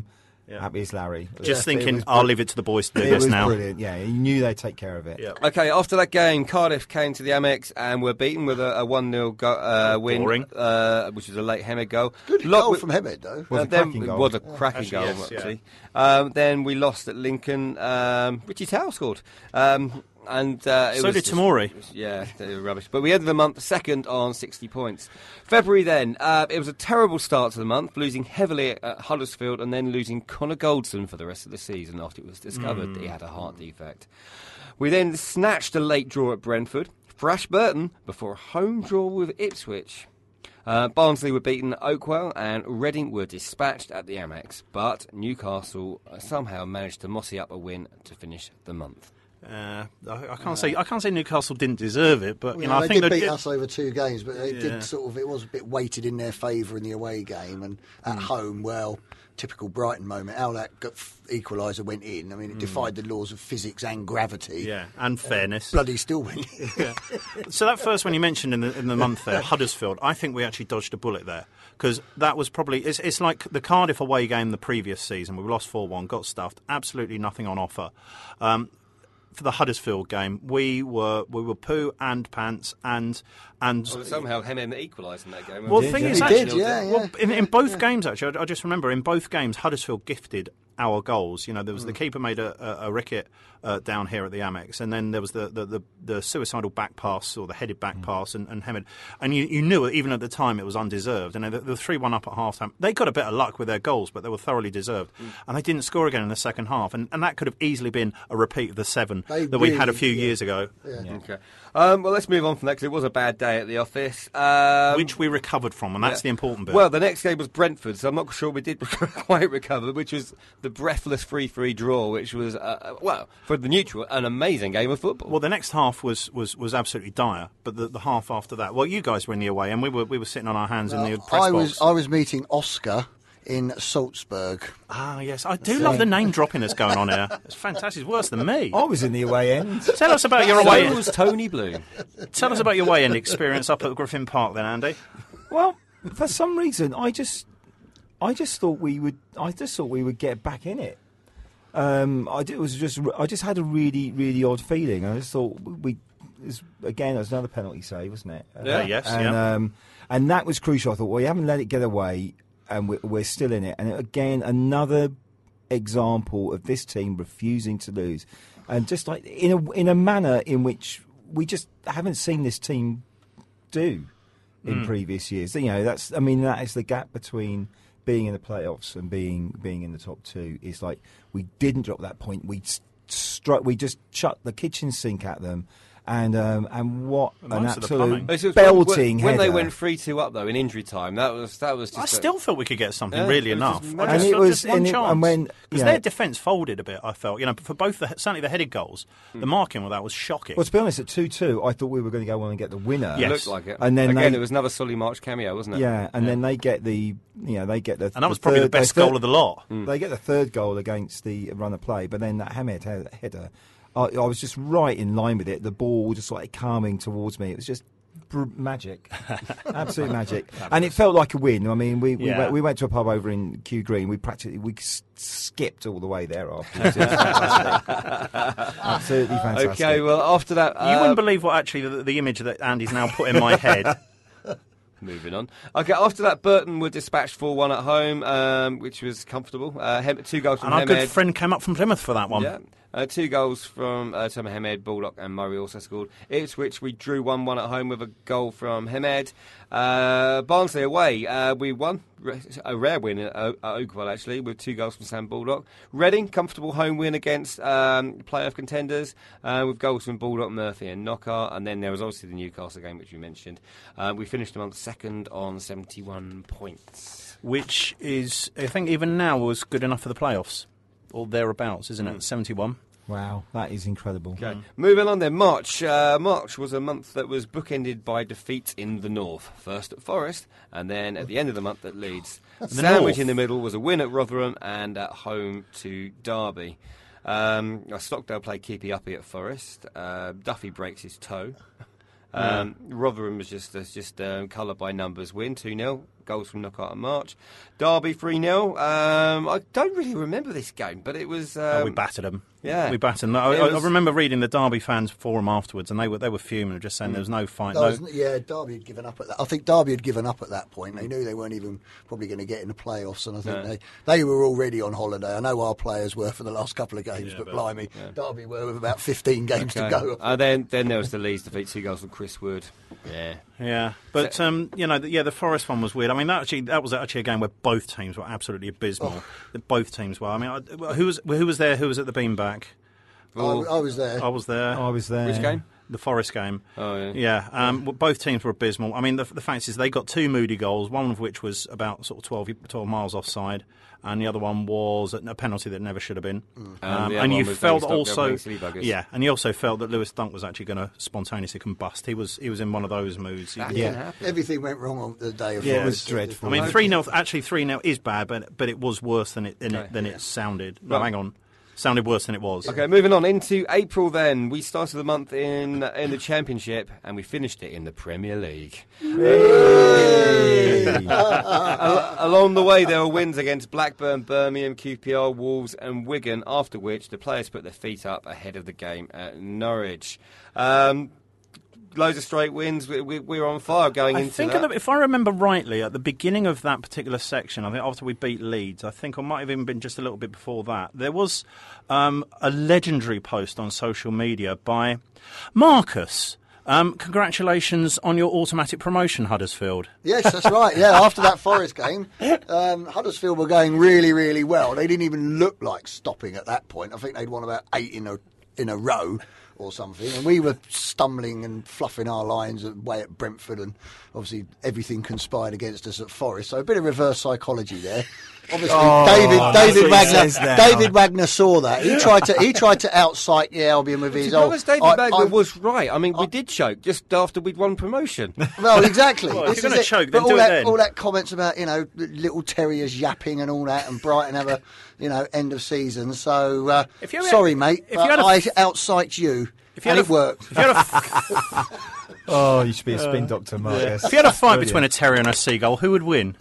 Speaker 2: Yeah.
Speaker 4: Happy as Larry.
Speaker 2: Just
Speaker 3: Yeah,
Speaker 2: thinking,
Speaker 3: it was
Speaker 2: I'll leave it to the boys to do
Speaker 4: It
Speaker 2: this
Speaker 4: was
Speaker 2: now.
Speaker 4: brilliant. Yeah, he knew they'd take care of it.
Speaker 2: Yeah.
Speaker 1: Okay, after that game, Cardiff came to the Amex and were beaten with a, a one nil go, uh, win,
Speaker 2: Boring.
Speaker 1: uh, which was a late Hemed goal.
Speaker 3: Good
Speaker 1: Lot
Speaker 3: goal
Speaker 1: with-
Speaker 3: from Hemed, though.
Speaker 4: Was
Speaker 1: Uh,
Speaker 4: a
Speaker 1: then
Speaker 4: cracking
Speaker 1: it
Speaker 4: goal.
Speaker 1: was a cracking
Speaker 2: Actually,
Speaker 1: goal,
Speaker 2: yes, yeah.
Speaker 1: actually. Um, then we lost at Lincoln. Um, Richie Towell scored. Um, and uh, it
Speaker 2: So
Speaker 1: was
Speaker 2: did
Speaker 1: just-
Speaker 2: Tamori.
Speaker 1: Yeah, they were rubbish. But we ended the month second on sixty points. February then, uh, it was a terrible start to the month, losing heavily at Huddersfield and then losing Connor Goldson for the rest of the season after it was discovered
Speaker 2: Mm.
Speaker 1: that he had a heart defect. We then snatched a late draw at Brentford for Ashburton before a home draw with Ipswich. Uh, Barnsley were beaten at Oakwell and Reading were dispatched at the Amex, but Newcastle uh, somehow managed to mossy up a win to finish the month.
Speaker 2: Uh, I, I can't say I can't say Newcastle didn't deserve it, but you
Speaker 3: Yeah,
Speaker 2: know I
Speaker 3: they
Speaker 2: think
Speaker 3: did
Speaker 2: they
Speaker 3: beat
Speaker 2: did-
Speaker 3: us over two games, but they
Speaker 2: Yeah.
Speaker 3: did sort of. It was a bit weighted in their favour in the away game, and at home, well, typical Brighton moment. How that got f- equaliser went in. I mean, it defied the laws of physics and gravity.
Speaker 2: yeah, and fairness.
Speaker 3: Bloody still went in.
Speaker 2: So that first one you mentioned in the in the month there, Huddersfield, I think we actually dodged a bullet there because that was probably it's, it's like the Cardiff away game the previous season. We lost four one, got stuffed, absolutely nothing on offer. Um, for the Huddersfield game, we were we were poo and pants and and.
Speaker 1: Well, somehow Hemed equalised in that game.
Speaker 2: Well, the
Speaker 4: did,
Speaker 2: thing
Speaker 4: yeah.
Speaker 2: is,
Speaker 3: He
Speaker 2: actually,
Speaker 3: did, yeah,
Speaker 2: well,
Speaker 3: yeah.
Speaker 2: in, in both games, actually, I, I just remember in both games, Huddersfield gifted our goals. You know, there was
Speaker 3: Mm.
Speaker 2: the keeper made a, a, a ricket uh, down here at the Amex, and then there was the, the, the, the suicidal back pass or the headed back
Speaker 3: Mm.
Speaker 2: pass, and, and Hemed, and you, you knew it, even at the time it was undeserved. And the, the three one up at half time, they got a bit of luck with their goals, but they were thoroughly deserved,
Speaker 3: Mm.
Speaker 2: and they didn't score again in the second half, and, and that could have easily been a repeat of the seven
Speaker 3: They
Speaker 2: that we had a
Speaker 3: really-
Speaker 2: few
Speaker 3: yeah.
Speaker 2: years ago,
Speaker 1: Okay. Um, well, let's move on from that because it was a bad day at the office. Um,
Speaker 2: which we recovered from, and that's
Speaker 1: yeah.
Speaker 2: the important bit.
Speaker 1: Well, the next game was Brentford, so I'm not sure we did quite recover, which was the breathless three three draw, which was, uh, well, for the neutral, an amazing game of football.
Speaker 2: Well, the next half was, was, was absolutely dire, but the, the half after that, well, you guys were in the away, and we were we were sitting on our hands in the press
Speaker 3: I
Speaker 2: box.
Speaker 3: was I was meeting Oscar in Salzburg.
Speaker 2: Ah, yes, I do love the name dropping that's going on here. It's fantastic. It's worse than me.
Speaker 4: I was in the away end.
Speaker 2: Tell us about your away.
Speaker 1: So was Tony Bloom.
Speaker 2: Tell us about your away end experience up at Griffin Park, then, Andy.
Speaker 4: Well, for some reason, I just, I just thought we would, I just thought we would get back in it. Um, I did, it was just, I just had a really, really odd feeling. I just thought we, it was, again, it was another penalty save, wasn't it?
Speaker 2: Yeah,
Speaker 4: Uh,
Speaker 2: yes,
Speaker 4: and,
Speaker 2: yeah.
Speaker 4: Um, and that was crucial. I thought, well, you haven't let it get away, and we're, we're still in it. And again, another example of this team refusing to lose, and just like in a in a manner in which we just haven't seen this team do in previous years. You know, that's I mean that is the gap between being in the playoffs and being being in the top two. Is like we didn't drop that point. We st- struck. We just shut the kitchen sink at them. And um, and what
Speaker 2: Most
Speaker 4: an
Speaker 2: of the
Speaker 4: absolute
Speaker 2: plumbing.
Speaker 1: It was
Speaker 4: belting
Speaker 1: when, when they
Speaker 4: header.
Speaker 1: went three two up, though, in injury time, that was that was just
Speaker 2: I
Speaker 1: a-
Speaker 2: still thought we could get something,
Speaker 1: Yeah,
Speaker 2: really
Speaker 1: it was
Speaker 2: enough.
Speaker 1: just
Speaker 2: I
Speaker 1: mad.
Speaker 2: just,
Speaker 4: And it
Speaker 2: I
Speaker 4: was-
Speaker 2: just one
Speaker 4: and it-
Speaker 2: chance.
Speaker 4: and when,
Speaker 2: Because
Speaker 4: you know-
Speaker 2: their defence folded a bit, I felt. You know, for both, the, certainly the headed goals,
Speaker 1: Hmm.
Speaker 2: the marking with that was shocking.
Speaker 4: Well, to be honest, at two two, I thought we were going to go on and get the winner.
Speaker 1: It
Speaker 2: Yes.
Speaker 1: looked like it.
Speaker 4: And then
Speaker 1: again,
Speaker 4: they-
Speaker 1: it was another Solly March cameo, wasn't it?
Speaker 4: Yeah, and then they get the, you know, they get the,
Speaker 2: and that was probably the best goal of the lot.
Speaker 4: They get the third goal against the run of play, but then that Hamed he- header, I, I was just right in line with it. The ball just like coming towards me. It was just br- magic, absolute magic, and it felt like a win. I mean, we we,
Speaker 2: Yeah.
Speaker 4: went, we went to a pub over in Kew Green. We practically we s- skipped all the way there afterwards. It was fantastic. Absolutely fantastic.
Speaker 1: Okay, well, after that,
Speaker 2: You
Speaker 1: uh,
Speaker 2: wouldn't believe what actually the, the image that Andy's now put in my head.
Speaker 1: moving on. Okay, after that, Burton were dispatched four one at home, um, which was comfortable. Uh, Hem- two goals from
Speaker 2: And our good
Speaker 1: Hemed.
Speaker 2: friend came up from Plymouth for that one.
Speaker 1: Yeah. Uh, two goals from uh, Tom Hemed, Baldock and Murray also scored. Ipswich, we drew one one at home with a goal from Hemed. Uh, Barnsley away, uh, we won. A rare win at, o- at Oakwell, actually, with two goals from Sam Baldock. Reading, comfortable home win against um, playoff contenders uh, with goals from Baldock, Murphy and Knockhart. And then there was obviously the Newcastle game, which we mentioned. Uh, we finished the month second on seventy-one points.
Speaker 2: Which is, I think, even now was good enough for the playoffs. Or thereabouts, isn't it? seventy-one.
Speaker 4: Wow, that is incredible.
Speaker 1: Okay. Moving on then, March. Uh, March was a month that was bookended by defeats in the north. First at Forest, and then at the end of the month at Leeds. Sandwich
Speaker 2: north.
Speaker 1: in the middle was a win at Rotherham and at home to Derby. Um, Stockdale played keepy uppy at Forest. Uh, Duffy breaks his toe. Um, Rotherham was just uh, just um, colour by numbers win, two nil. goals from Knockaert and March. Derby three nil. Um, I don't really remember this game, but it was... Um,
Speaker 2: oh, we battered them.
Speaker 1: Yeah.
Speaker 2: We battered them. I,
Speaker 1: It
Speaker 2: I,
Speaker 1: was-
Speaker 2: I remember reading the Derby fans forum afterwards, and they were they were fuming, just saying there was no fight.
Speaker 3: That
Speaker 2: No,
Speaker 3: was- yeah, Derby had given up at that. I think Derby had given up at that point. They knew they weren't even probably going to get in the playoffs, and I think
Speaker 1: No.
Speaker 3: they, they were already on holiday. I know our players were for the last couple of games,
Speaker 2: Yeah,
Speaker 3: but,
Speaker 2: but-
Speaker 3: blimey, Derby were with about fifteen games
Speaker 1: Okay.
Speaker 3: to go.
Speaker 1: Uh, then, then there was the Leeds defeat, two goals from Chris Wood. Yeah.
Speaker 2: Yeah, but um, you know, the, yeah, the Forest one was weird. I mean, that actually that was actually a game where both teams were absolutely abysmal.
Speaker 3: Oh.
Speaker 2: Both teams were. I mean, I, who was who was there? Who was at the beanbag?
Speaker 3: I, I was there.
Speaker 2: I was there.
Speaker 4: I was there.
Speaker 1: Which game?
Speaker 2: The Forest game.
Speaker 1: Oh, yeah.
Speaker 2: Yeah, um, well, both teams were abysmal. I mean, the, the fact is they got two moody goals, one of which was about sort of twelve, twelve miles offside, and the other one was a penalty that never should have been.
Speaker 1: And
Speaker 2: Um,
Speaker 1: the other
Speaker 2: and you
Speaker 1: one was
Speaker 2: felt
Speaker 1: David Stockdale
Speaker 2: also,
Speaker 1: playing silly buggers.
Speaker 2: yeah, and you also felt that Lewis Dunk was actually going to spontaneously combust. He was he was in one of those moods. He-
Speaker 1: That
Speaker 3: yeah,
Speaker 1: can happen.
Speaker 3: everything went wrong on the day of
Speaker 2: Yeah,
Speaker 3: Forest.
Speaker 2: it was
Speaker 4: dreadful.
Speaker 2: I mean,
Speaker 1: Okay.
Speaker 2: three nil. Actually, three nil is bad, but but it was worse than it, than
Speaker 1: Okay.
Speaker 2: it than
Speaker 3: Yeah.
Speaker 2: it sounded. No,
Speaker 1: Right.
Speaker 2: hang on, sounded worse than it was.
Speaker 1: Okay, moving on into April then. We started the month in in the Championship and we finished it in the Premier League. Al- along the way, there were wins against Blackburn, Birmingham, Q P R, Wolves and Wigan, after which the players put their feet up ahead of the game at Norwich. Um, loads of straight wins. We, we, we were on fire going
Speaker 2: I
Speaker 1: into
Speaker 2: think,
Speaker 1: that.
Speaker 2: at the- if I remember rightly, at the beginning of that particular section, I think after we beat Leeds, I think, or might have even been just a little bit before that, there was um, a legendary post on social media by Marcus. Um, congratulations on your automatic promotion, Huddersfield.
Speaker 3: Yes, that's right. Yeah, after that Forest game, um, Huddersfield were going really, really well. They didn't even look like stopping at that point. I think they'd won about eight in a in a row or something, and we were stumbling and fluffing our lines away at Brentford, and obviously everything conspired against us at Forest. So a bit of reverse psychology there. Obviously,
Speaker 4: Oh,
Speaker 3: David
Speaker 4: that's
Speaker 3: David
Speaker 4: what he
Speaker 3: Wagner
Speaker 4: says now.
Speaker 3: David Wagner saw that. He tried to he tried to outcite the Albion with
Speaker 1: To
Speaker 3: his
Speaker 1: be
Speaker 3: old.
Speaker 1: honest, David
Speaker 3: I-
Speaker 1: Wagner
Speaker 3: I-
Speaker 1: was right. I mean, we did choke just after we'd won promotion.
Speaker 3: Well, exactly.
Speaker 2: Well, if
Speaker 3: This
Speaker 2: you're
Speaker 3: is
Speaker 2: gonna
Speaker 3: it.
Speaker 2: choke,
Speaker 3: But
Speaker 2: then
Speaker 3: all
Speaker 2: do it
Speaker 3: that,
Speaker 2: then.
Speaker 3: all that comments about, you know, little terriers yapping and all that, and Brighton have a, you know, end of season. So, uh,
Speaker 2: If you had-
Speaker 3: sorry, mate,
Speaker 2: if
Speaker 3: but
Speaker 2: you had a-
Speaker 3: I outcite you,
Speaker 2: If you
Speaker 3: and
Speaker 2: had
Speaker 3: it
Speaker 2: a-
Speaker 3: worked.
Speaker 2: If you had a,
Speaker 4: Oh, you should be a spin doctor, Marcus.
Speaker 2: if you had a fight
Speaker 4: Brilliant.
Speaker 2: between a terrier and a seagull, who would win?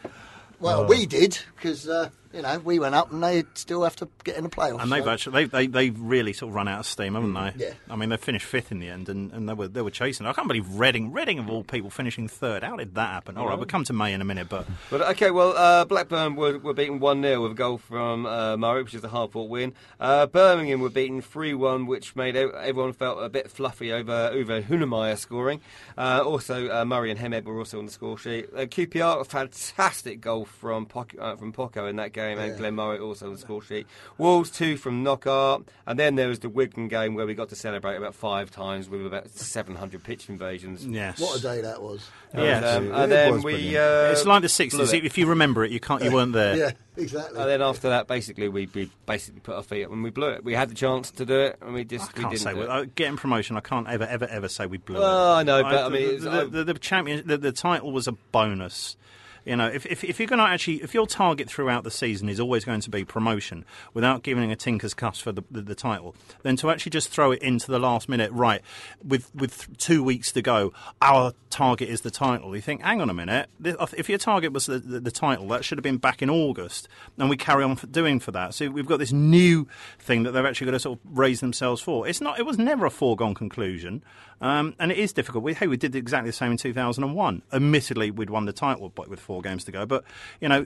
Speaker 3: Well, we did, because, uh, you know, we went up and they still have to get in the playoffs.
Speaker 2: And they've
Speaker 3: so-
Speaker 2: actually they they they've really sort of run out of steam, haven't they?
Speaker 3: Yeah.
Speaker 2: I mean, they finished fifth in the end, and, and they were they were chasing. I can't believe Reading, Reading of all people, finishing third. How did that happen? All right, we'll come to May in a minute, but
Speaker 1: But okay, well, uh, Blackburn were, were beaten one nil with a goal from uh, Murray, which is a hard-fought win. Uh, Birmingham were beaten three one, which made ev- everyone felt a bit fluffy over Uwe Hunemeyer scoring. Uh, also, uh, Murray and Hemed were also on the score sheet. Uh, Q P R, a fantastic goal from Poc- uh, from Poco in that game, and Glenn Murray also on the score sheet. Wolves two from Knockaert, and then there was the Wigan game where we got to celebrate about five times with about seven hundred pitch invasions.
Speaker 2: yes,
Speaker 3: What a day that was.
Speaker 2: Yes.
Speaker 1: Um,
Speaker 4: It
Speaker 1: and then
Speaker 4: was
Speaker 1: we.
Speaker 4: brilliant.
Speaker 1: Uh,
Speaker 2: it's like the
Speaker 1: blew
Speaker 2: sixties.
Speaker 1: it.
Speaker 2: If you remember it, you can't. You weren't there.
Speaker 3: Yeah, exactly.
Speaker 1: And then after that, basically, we, we basically put our feet up and we blew it. We had the chance to do it, and we just
Speaker 2: I
Speaker 1: we
Speaker 2: can't
Speaker 1: didn't.
Speaker 2: say
Speaker 1: do
Speaker 2: we-
Speaker 1: it.
Speaker 2: uh, getting promotion. I can't ever, ever, ever say we blew it.
Speaker 1: Well, I know, but I mean, it's-
Speaker 2: the, the, the champion, the, the title was a bonus. You know, if, if if you're going to actually, if your target throughout the season is always going to be promotion, without giving a tinker's cuss for the, the, the title, then to actually just throw it into the last minute, right, with with two weeks to go, our target is the title. You think, hang on a minute, if your target was the, the, the title, that should have been back in August, and we carry on for doing for that. So we've got this new thing that they've actually got to sort of raise themselves for. It's not. It was never a foregone conclusion. Um, and it is difficult. We, hey, we did exactly the same in two thousand one. Admittedly, we'd won the title but with four games to go. But, you know,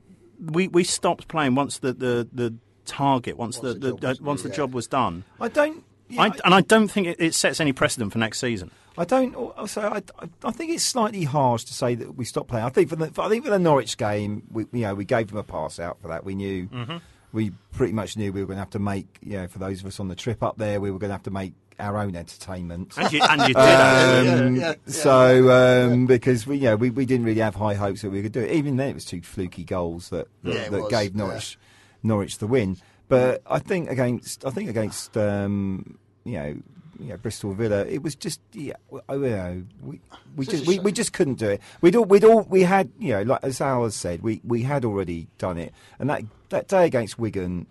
Speaker 2: we, we stopped playing once the, the, the target, once,
Speaker 3: Once
Speaker 2: the,
Speaker 3: the
Speaker 2: the,
Speaker 3: job was-
Speaker 2: uh, once the
Speaker 3: yeah.
Speaker 2: job was done.
Speaker 4: I don't. Yeah,
Speaker 2: I, and I don't think it, it sets any precedent for next season.
Speaker 4: I don't. Also, I, I think it's slightly harsh to say that we stopped playing. I think for the, I think for the Norwich game, we you know we gave them a pass out for that. We knew,
Speaker 2: Mm-hmm.
Speaker 4: we pretty much knew we were going to have to make. You know, for those of us on the trip up there, we were going to have to make our own entertainment.
Speaker 2: And you, and you did. actually.
Speaker 4: Um,
Speaker 3: Yeah, yeah, yeah.
Speaker 4: So um, because we, yeah, we we didn't really have high hopes that we could do it. Even then, it was two fluky goals that that,
Speaker 3: Yeah, it
Speaker 4: that
Speaker 3: was,
Speaker 4: gave Norwich Norwich the win. But I think against I think against um, you know. You know, Bristol Villa. It was just, yeah, I- you know, we we
Speaker 3: It's
Speaker 4: just
Speaker 3: a
Speaker 4: we,
Speaker 3: shame.
Speaker 4: we just couldn't do it. We'd all we'd all we had, you know, like as Al has said, we, we had already done it, and that that day against Wigan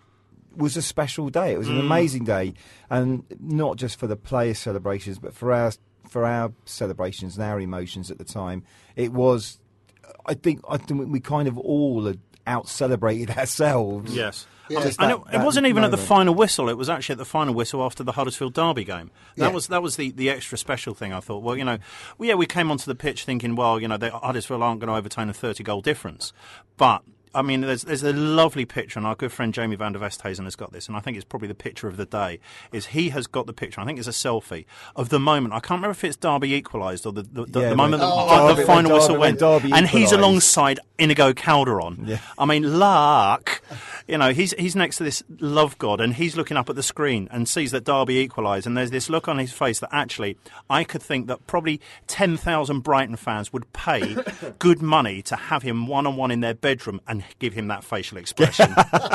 Speaker 4: was a special day. It was an amazing day, and not just for the players' celebrations, but for our for our celebrations and our emotions at the time. It was I think I think we kind of all had out celebrated ourselves.
Speaker 2: Yes.
Speaker 3: Yeah.
Speaker 4: Just
Speaker 2: And
Speaker 4: that-
Speaker 2: it, it
Speaker 4: that
Speaker 2: wasn't even at the
Speaker 4: moment.
Speaker 2: final whistle. It was actually at the final whistle after the Huddersfield Derby game. That
Speaker 3: Yeah.
Speaker 2: was that was the, the extra special thing. I thought, well, you know, well, yeah, we came onto the pitch thinking, well, you know, they, Huddersfield aren't going to overturn a thirty-goal difference. But, I mean, there's there's a lovely picture, and our good friend Jamie van der Vesthuizen has got this, and I think it's probably the picture of the day, is he has got the picture, I think it's a selfie, of the moment. I can't remember if it's Derby equalised or the, the, the,
Speaker 4: Yeah,
Speaker 2: the moment
Speaker 4: when-
Speaker 2: that
Speaker 3: Oh,
Speaker 2: the
Speaker 3: Derby-
Speaker 2: final
Speaker 4: when
Speaker 2: whistle
Speaker 4: Derby-
Speaker 2: went.
Speaker 4: when Derby
Speaker 2: And he's
Speaker 4: equalised.
Speaker 2: alongside Inigo Calderon.
Speaker 4: Yeah.
Speaker 2: I mean, luck. You know, he's he's next to this love god, and he's looking up at the screen and sees that Derby equalise, and there's this look on his face that actually I could think that probably ten thousand Brighton fans would pay good money to have him one-on-one in their bedroom and give him that facial expression.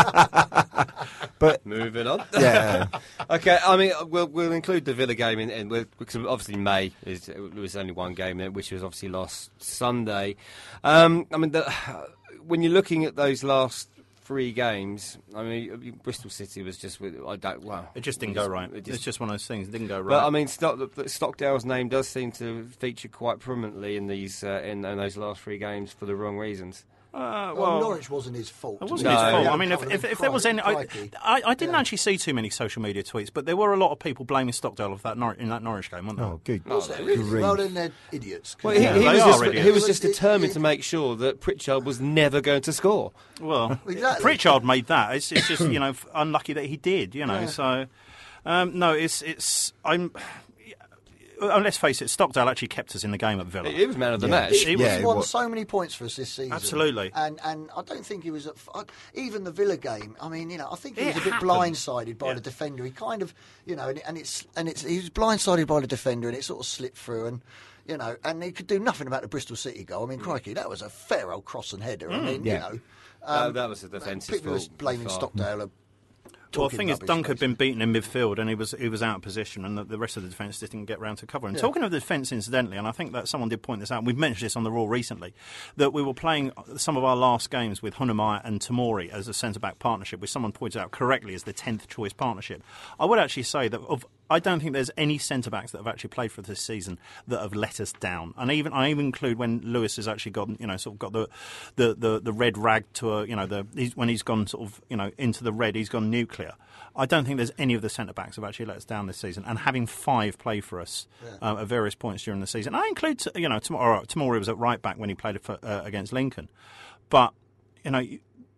Speaker 4: But
Speaker 1: Moving on.
Speaker 4: yeah,
Speaker 1: Okay, I mean, we'll, we'll include the Villa game in, in we'll- because obviously May is it was only one game in it, which was obviously last Sunday. Um, I mean, the, when you're looking at those last three games, I mean, Bristol City was just with I don't well,
Speaker 2: It just didn't go right.
Speaker 1: it
Speaker 2: It's just one of those things. It didn't go right.
Speaker 1: But I mean, Stock, Stockdale's name does seem to feature quite prominently in these uh, in, in those last three games for the wrong reasons.
Speaker 2: Uh,
Speaker 3: Well,
Speaker 2: well,
Speaker 3: Norwich wasn't his fault.
Speaker 2: it wasn't
Speaker 1: No.
Speaker 2: his fault.
Speaker 1: Yeah,
Speaker 2: I mean, if,
Speaker 3: covered
Speaker 2: if,
Speaker 3: in
Speaker 2: if there was any, I,
Speaker 3: crikey.
Speaker 2: I, I didn't
Speaker 3: Yeah.
Speaker 2: actually see too many social media tweets, but there were a lot of people blaming Stockdale of that Nor- in that Norwich game, weren't there?
Speaker 4: oh, good.
Speaker 3: Was there really?
Speaker 4: Grief.
Speaker 3: Well, then they're idiots.
Speaker 1: Well, he,
Speaker 2: Yeah,
Speaker 1: he
Speaker 2: they
Speaker 1: was
Speaker 2: are
Speaker 1: just,
Speaker 2: idiots.
Speaker 1: he was just
Speaker 3: It- it-
Speaker 1: determined
Speaker 3: it-
Speaker 1: to make sure that Pritchard was never going to score.
Speaker 2: Well,
Speaker 3: Exactly.
Speaker 2: Pritchard made that. It's, it's just you know f- unlucky that he did. You know,
Speaker 3: Yeah.
Speaker 2: so um, no, it's it's I'm. Uh, let's face it, Stockdale actually kept us in the game at Villa.
Speaker 1: He was man of the
Speaker 4: Yeah.
Speaker 1: match.
Speaker 2: He was-
Speaker 4: Yeah,
Speaker 3: He's
Speaker 4: it
Speaker 3: won
Speaker 4: was.
Speaker 3: so many points for us this season.
Speaker 2: Absolutely.
Speaker 3: And and I don't think he was at f- even the Villa game. I mean, you know, I think he
Speaker 2: It
Speaker 3: was a bit
Speaker 2: happened.
Speaker 3: blindsided by
Speaker 2: Yeah.
Speaker 3: the defender. He kind of, you know, and, and it's and it's he was blindsided by the defender, and it sort of slipped through, and you know, and he could do nothing about the Bristol City goal. I mean, crikey, that was a fair old cross and header. I mean,
Speaker 4: Yeah.
Speaker 3: you know,
Speaker 1: Uh, that was a defensive
Speaker 3: people was
Speaker 1: fault.
Speaker 3: blaming
Speaker 1: by far.
Speaker 3: Stockdale. Are
Speaker 2: Well, the
Speaker 3: talking
Speaker 2: thing is,
Speaker 3: rubbish,
Speaker 2: Dunk had been
Speaker 3: basically.
Speaker 2: beaten in midfield, and he was he was out of position, and the, the rest of the defence just didn't get round to cover. And
Speaker 3: Yeah.
Speaker 2: talking of the defence, incidentally, and I think that someone did point this out, and we've mentioned this on the Raw recently, that we were playing some of our last games with Hunamaya and Tamori as a centre-back partnership, which someone pointed out correctly as the tenth choice partnership. I would actually say that of I don't think there's any centre-backs that have actually played for this season that have let us down. And even I even include when Lewis has actually got, you know, sort of got the the, the, the red rag to a, you know, the he's, when he's gone sort of, you know, into the red, he's gone nuclear. I don't think there's any of the centre-backs have actually let us down this season. And having five play for us
Speaker 3: Yeah.
Speaker 2: uh, at various points during the season, I include, you know, tomorrow Tamori was at right back when he played for, uh, against Lincoln. But, you know,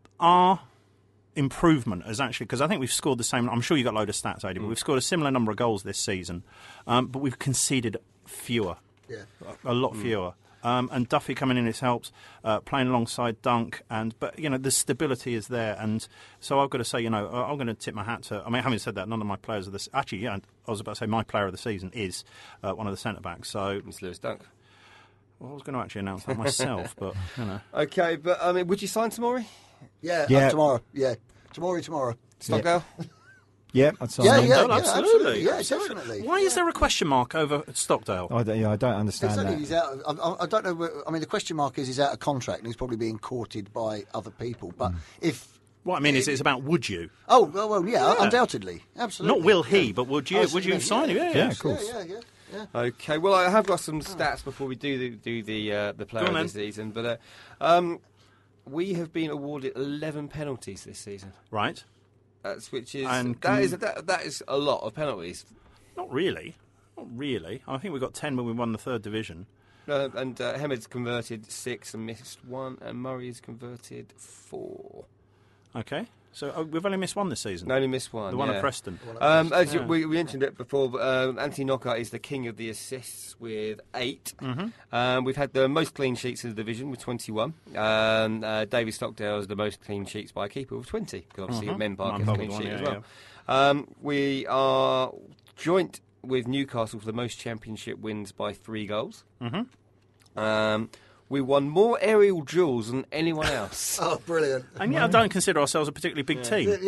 Speaker 2: our improvement is actually, because I think we've scored the same, I'm sure you got a load of stats, Adi, but we've scored a similar number of goals this season, um, but we've conceded fewer,
Speaker 3: Yeah.
Speaker 2: a lot fewer. Um, and Duffy coming in, it helps, uh, playing alongside Dunk, and but you know the stability is there, and so I've got to say, you know, I'm going to tip my hat to. I mean, having said that, none of my players of this actually, yeah, I was about to say my player of the season is uh, one of the centre backs. So
Speaker 1: It's Lewis Dunk.
Speaker 2: well, I was going to actually announce that myself, but you know,
Speaker 1: Okay, but I mean, would you sign Tamori?
Speaker 3: Yeah,
Speaker 4: Yeah.
Speaker 3: uh, tomorrow. Yeah, tomorrow, tomorrow.
Speaker 1: Stockdale?
Speaker 4: Yeah, I'd sign
Speaker 3: Yeah,
Speaker 4: him.
Speaker 3: yeah,
Speaker 2: Oh,
Speaker 3: yeah,
Speaker 2: absolutely.
Speaker 3: absolutely. Yeah,
Speaker 2: Absolutely.
Speaker 3: definitely.
Speaker 2: Why is there a question mark over Stockdale?
Speaker 4: I don't, yeah, I don't understand
Speaker 3: It's only
Speaker 4: that.
Speaker 3: he's out. Of, I, I don't know. where- I mean, the question mark is he's out of contract and he's probably being courted by other people. But if
Speaker 2: What I mean is, it's about would you,
Speaker 3: oh well, well yeah,
Speaker 2: Yeah.
Speaker 3: undoubtedly, absolutely.
Speaker 2: not will he, but would you?
Speaker 3: Oh, so
Speaker 2: Would you
Speaker 3: mean,
Speaker 2: sign him? Yeah,
Speaker 4: Yeah,
Speaker 2: yeah.
Speaker 4: of course.
Speaker 3: Yeah, yeah, yeah. yeah.
Speaker 1: Okay, well, I have got some stats before we do the, do the, uh, the player
Speaker 2: Go on
Speaker 1: of the
Speaker 2: then.
Speaker 1: season, but uh, um, we have been awarded eleven penalties this season.
Speaker 2: Right.
Speaker 1: That's which is
Speaker 2: And
Speaker 1: that
Speaker 2: can-
Speaker 1: is that, that is a lot of penalties.
Speaker 2: Not really. Not really. I think we got ten when we won the third division.
Speaker 1: Uh, and uh, Hemed's converted six and missed one, and Murray's converted four.
Speaker 2: Okay. So uh, we've only missed one this season.
Speaker 1: No, only missed one.
Speaker 2: the one
Speaker 1: yeah.
Speaker 2: at Preston.
Speaker 1: Um, as you,
Speaker 2: Yeah.
Speaker 1: we, we mentioned it before, but, um, Anthony Knockout is the king of the assists with eight.
Speaker 2: Mm-hmm.
Speaker 1: Um, we've had the most clean sheets in the division with twenty-one. Um, uh, David Stockdale is the most clean sheets by a keeper with twenty, because obviously
Speaker 2: Mhm.
Speaker 1: Men Park
Speaker 2: I'm
Speaker 1: has a
Speaker 2: probably
Speaker 1: clean
Speaker 2: one,
Speaker 1: sheet
Speaker 2: yeah,
Speaker 1: as well. Um, we are joint with Newcastle for the most championship wins by three goals.
Speaker 2: Mm-hmm.
Speaker 1: Um, we won more aerial duels than anyone else.
Speaker 3: Oh, brilliant.
Speaker 2: And yeah, I don't consider ourselves a particularly big team.
Speaker 3: Yeah, yeah.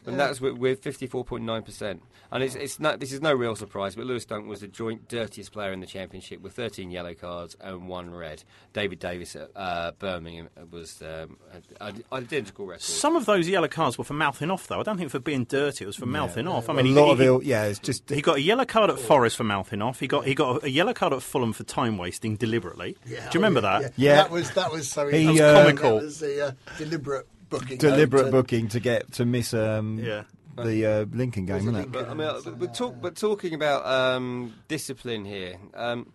Speaker 1: and that's with, with fifty-four point nine percent. And it's it's not this is no real surprise, but Lewis Dunk was the joint dirtiest player in the championship with thirteen yellow cards and one red. David Davis at uh, Birmingham was um, an identical record.
Speaker 2: Some of those yellow cards were for mouthing off, though. I don't think for being dirty. It was for mouthing off. I mean,
Speaker 4: a
Speaker 2: he,
Speaker 4: lot
Speaker 2: he,
Speaker 4: of ill. Yeah, it's just
Speaker 2: he got a yellow card at Forest for mouthing off. He got he got a, a yellow card at Fulham for time wasting deliberately.
Speaker 3: Yeah,
Speaker 2: Do you remember
Speaker 3: oh, yeah,
Speaker 2: that?
Speaker 4: Yeah.
Speaker 3: That was that was so.
Speaker 4: He,
Speaker 3: that was
Speaker 4: uh,
Speaker 2: comical.
Speaker 3: That was the uh, deliberate booking.
Speaker 4: deliberate
Speaker 3: to,
Speaker 4: booking to get to miss um,
Speaker 2: Yeah.
Speaker 4: the uh, Lincoln game,
Speaker 3: Was it
Speaker 4: wasn't it?
Speaker 3: Lincoln?
Speaker 1: But, I mean, uh, but, talk, but talking about um, discipline here, um,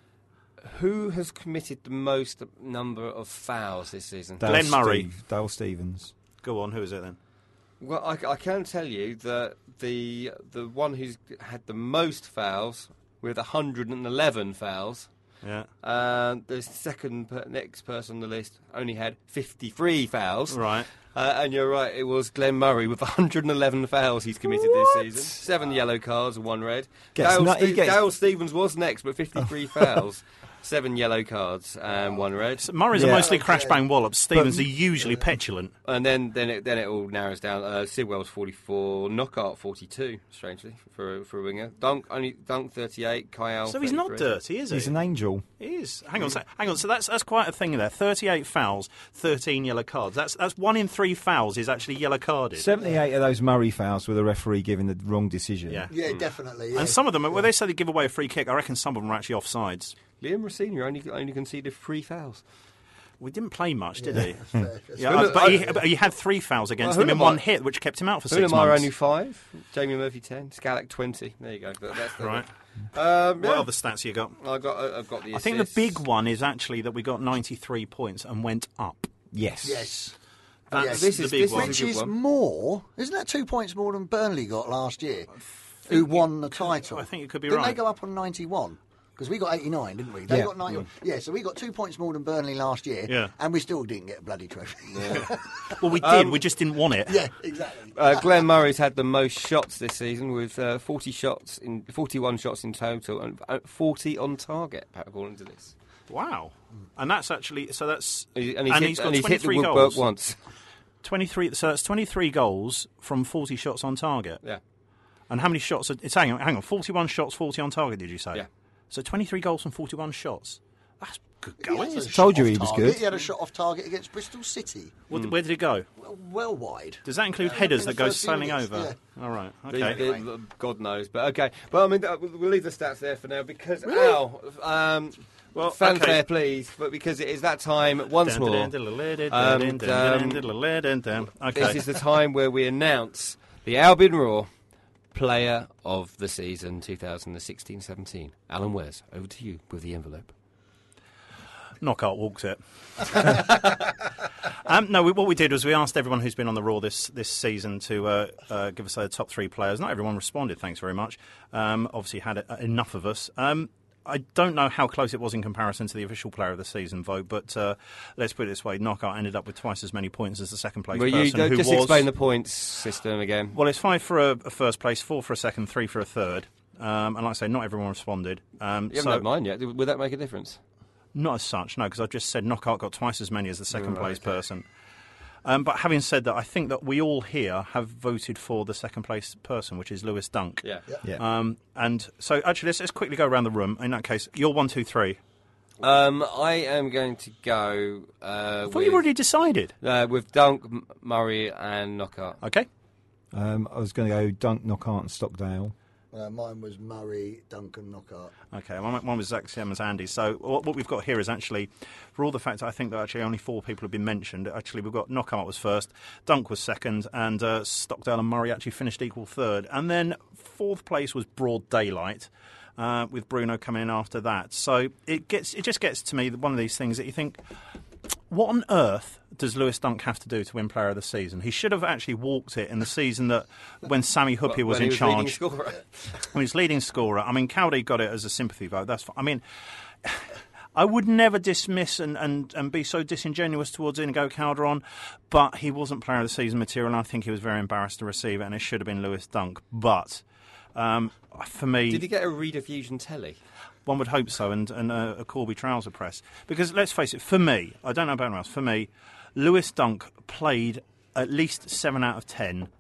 Speaker 1: who has committed the most number of fouls this season?
Speaker 4: Dale
Speaker 2: Glenn Murray.
Speaker 4: Steve- Dale Stevens.
Speaker 2: Go on. Who is it then?
Speaker 1: Well, I, I can tell you that the the one who's had the most fouls, with one hundred eleven fouls,
Speaker 2: Yeah.
Speaker 1: uh, the second per, next person on the list only had fifty-three fouls.
Speaker 2: Right.
Speaker 1: Uh, and you're right, it was Glenn Murray with one hundred eleven fouls he's committed this season. Seven yellow cards and one red.
Speaker 4: Gets
Speaker 1: Dale,
Speaker 4: nut- he
Speaker 1: Ste-
Speaker 4: gets-
Speaker 1: Dale Stevens was next, but fifty-three fouls. Seven yellow cards and one red.
Speaker 2: So Murray's are
Speaker 4: Yeah.
Speaker 2: mostly crash bang wallops. Stevens
Speaker 4: But-
Speaker 2: are usually petulant.
Speaker 1: And then, then it then it all narrows down. Uh, Sidwell's forty-four, Knockout forty-two. Strangely for a, for a winger. Dunk only Dunk thirty-eight. Kyle.
Speaker 2: So he's not
Speaker 1: thirty-three.
Speaker 2: dirty, is he?
Speaker 4: He's an angel.
Speaker 2: He is. Hang on, a sec- hang on. So that's that's quite a thing there. Thirty-eight fouls, thirteen yellow cards. That's that's one in three fouls is actually yellow carded.
Speaker 4: seventy-eight of those Murray fouls were the referee giving the wrong decision.
Speaker 2: Yeah.
Speaker 3: Yeah, definitely. Yeah.
Speaker 2: And some of them, where they say they give away a free kick, I reckon some of them are actually offsides.
Speaker 1: Liam Rossini only only conceded three fouls.
Speaker 2: We didn't play much, did he?
Speaker 3: That's fair. That's
Speaker 2: Yeah,
Speaker 1: Who
Speaker 2: uh,
Speaker 1: am-
Speaker 2: but, he,
Speaker 1: I-
Speaker 2: but he had three fouls against
Speaker 1: Well,
Speaker 2: him
Speaker 1: who
Speaker 2: in
Speaker 1: am
Speaker 2: one
Speaker 1: I-
Speaker 2: hit, which kept him out for six
Speaker 1: Unamar
Speaker 2: months.
Speaker 1: only five. Jamie Murphy ten. Scalak twenty. There you go. But that's the,
Speaker 2: Right.
Speaker 1: Um, yeah.
Speaker 2: What other stats you got?
Speaker 1: I got. uh, I've got the.
Speaker 2: I think the
Speaker 1: assists.
Speaker 2: big one is actually that we got ninety-three points and went up.
Speaker 4: Yes.
Speaker 3: Yes.
Speaker 2: That's
Speaker 3: Yes.
Speaker 1: This
Speaker 2: the
Speaker 1: is-
Speaker 2: big
Speaker 1: this
Speaker 2: one.
Speaker 1: is
Speaker 3: Which
Speaker 1: a good
Speaker 3: is
Speaker 1: one.
Speaker 3: more, isn't that two points more than Burnley got last year? Who won the title?
Speaker 2: I think it could be
Speaker 3: Didn't
Speaker 2: right.
Speaker 3: they go up on ninety-one? Because we got eighty-nine, didn't we? They
Speaker 4: Yeah.
Speaker 3: got ninety-one. Yeah, so we got two points more than Burnley last year,
Speaker 2: Yeah.
Speaker 3: and we still didn't get a bloody trophy. Yeah,
Speaker 2: Well, we did. we just didn't want it.
Speaker 3: exactly.
Speaker 1: Uh, Glenn Murray's had the most shots this season, with uh, forty shots in forty-one shots in total, and uh, forty on target, according to this.
Speaker 2: Wow. And that's actually so. That's
Speaker 1: And he's,
Speaker 2: and
Speaker 1: hit,
Speaker 2: he's got
Speaker 1: and he's hit the
Speaker 2: twenty-three
Speaker 1: woodwork
Speaker 2: goals.
Speaker 1: once.
Speaker 2: Twenty-three. So that's twenty-three goals from forty shots on target.
Speaker 1: Yeah.
Speaker 2: And how many shots? Are, it's hang on, hang on. Forty-one shots, forty on target. Did you say?
Speaker 1: Yeah.
Speaker 2: So twenty-three goals from forty-one shots. That's good going.
Speaker 3: He had a
Speaker 4: Told
Speaker 3: shot
Speaker 4: you
Speaker 3: off
Speaker 4: he was
Speaker 3: target.
Speaker 4: good.
Speaker 3: He had a shot off target against Bristol City,
Speaker 2: What, Where did it go?
Speaker 3: well, well wide.
Speaker 2: Does that include
Speaker 3: Uh,
Speaker 2: headers
Speaker 3: in
Speaker 2: that
Speaker 3: the
Speaker 2: go
Speaker 3: first few
Speaker 2: sailing
Speaker 3: minutes,
Speaker 2: over? All right.
Speaker 1: The-
Speaker 2: Okay.
Speaker 1: the- God knows, but okay. But I mean, uh, we'll leave the stats there for now because Al, um,
Speaker 2: Well,
Speaker 1: fanfare,
Speaker 2: okay.
Speaker 1: please, but because it is that time once more.
Speaker 2: And,
Speaker 1: Um,
Speaker 2: okay.
Speaker 1: This is the time where we announce the Albion Roar Player of the Season twenty sixteen seventeen. Alan Wares, over to you with the envelope.
Speaker 2: Knockout walks it. um, no, we, what we did was we asked everyone who's been on the Raw this this season to uh, uh, give us their top three players. Not everyone responded, thanks very much. Um, obviously, had uh, enough of us. Um, I don't know how close it was in comparison to the official player of the season vote, but uh, let's put it this way: Knockout ended up with twice as many points as the second place
Speaker 1: Well, you
Speaker 2: person,
Speaker 1: uh,
Speaker 2: who
Speaker 1: just
Speaker 2: was.
Speaker 1: explain the points system again.
Speaker 2: Well, it's five for a, a first place, four for a second, three for a third. Um, and like I say, not everyone responded. Um,
Speaker 1: You haven't
Speaker 2: so
Speaker 1: had mine yet. Would that make a difference?
Speaker 2: Not as such, no, because I've just said Knockout got twice as many as the second
Speaker 1: Right,
Speaker 2: place
Speaker 1: okay.
Speaker 2: person. Um, but having said that, I think that we all here have voted for the second place person, which is Lewis Dunk.
Speaker 1: Yeah.
Speaker 4: Yeah.
Speaker 2: Um, and so, actually, let's, let's quickly go around the room. In that case, you're one, two, three.
Speaker 1: Um, I am going to go uh,
Speaker 2: I thought
Speaker 1: with,
Speaker 2: you already decided.
Speaker 1: uh, with Dunk, M- Murray, and Knockout.
Speaker 2: Okay.
Speaker 4: Um, I was going to go Dunk, Knockout, and Stockdale.
Speaker 3: Uh, mine was Murray, Duncan, Knockout.
Speaker 2: Okay, well, one was Zach Simmons, Andy. So what, what we've got here is actually, for all the fact I think that actually only four people have been mentioned, actually we've got Knockout was first, Dunk was second, and uh, Stockdale and Murray actually finished equal third. And then fourth place was Broad Daylight, uh, with Bruno coming in after that. So it gets it just gets to me one of these things that you think, what on earth does Lewis Dunk have to do to win Player of the Season? He should have actually walked it in the season that when Sammy Huppier was
Speaker 1: When
Speaker 2: in
Speaker 1: he leading
Speaker 2: charge.
Speaker 1: scorer.
Speaker 2: When he's leading scorer. I mean, Cowdy got it as a sympathy vote. That's fine. I mean, I would never dismiss and, and, and be so disingenuous towards Inigo Calderon, but he wasn't Player of the Season material, and I think he was very embarrassed to receive it, and it should have been Lewis Dunk. But um, for me...
Speaker 1: Did he get a rediffusion telly?
Speaker 2: One would hope so, and, and uh, a Corby trouser press. Because let's face it, for me, I don't know about anyone else, for me, Lewis Dunk played at least seven out of ten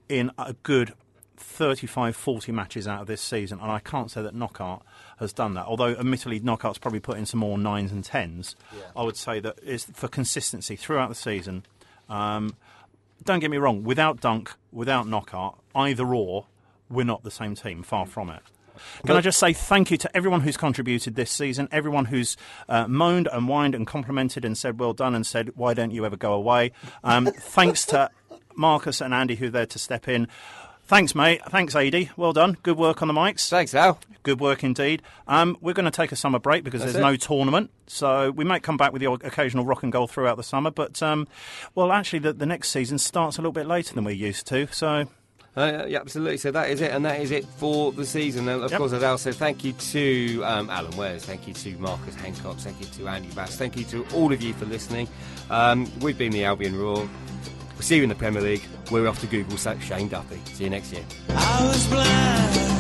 Speaker 2: in a good thirty-five, forty matches out of this season, and I can't say that Knockout has done that. Although, admittedly, Knockout's probably put in some more nines and tens. Yeah. I would say that it's for consistency throughout the season. Um, don't get me wrong, without Dunk, without Knockout, either or, we're not the same team, far from it. Can but, I just say thank you to everyone who's contributed this season, everyone who's uh, moaned and whined and complimented and said well done and said why don't you ever go away. Um, thanks to Marcus and Andy who are there to step in. Thanks, mate. Thanks, A D. Well done. Good work on the mics.
Speaker 1: Thanks, Al.
Speaker 2: Good work indeed. Um, we're going to take a summer break because That's there's it. no tournament. So we might come back with the occasional rock and goal throughout the summer. But, um, well, actually, the, the next season starts a little bit later than we're used to. So...
Speaker 1: Uh, yeah, absolutely. So that is it, and that is it for the season. And of yep. course, as Al said, thank you to um, Alan Wares, thank you to Marcus Hancock, thank you to Andy Bass, thank you to all of you for listening. Um, we've been the Albion Roar. We'll see you in the Premier League. We're off to Google Shane Duffy. See you next year. I was blind.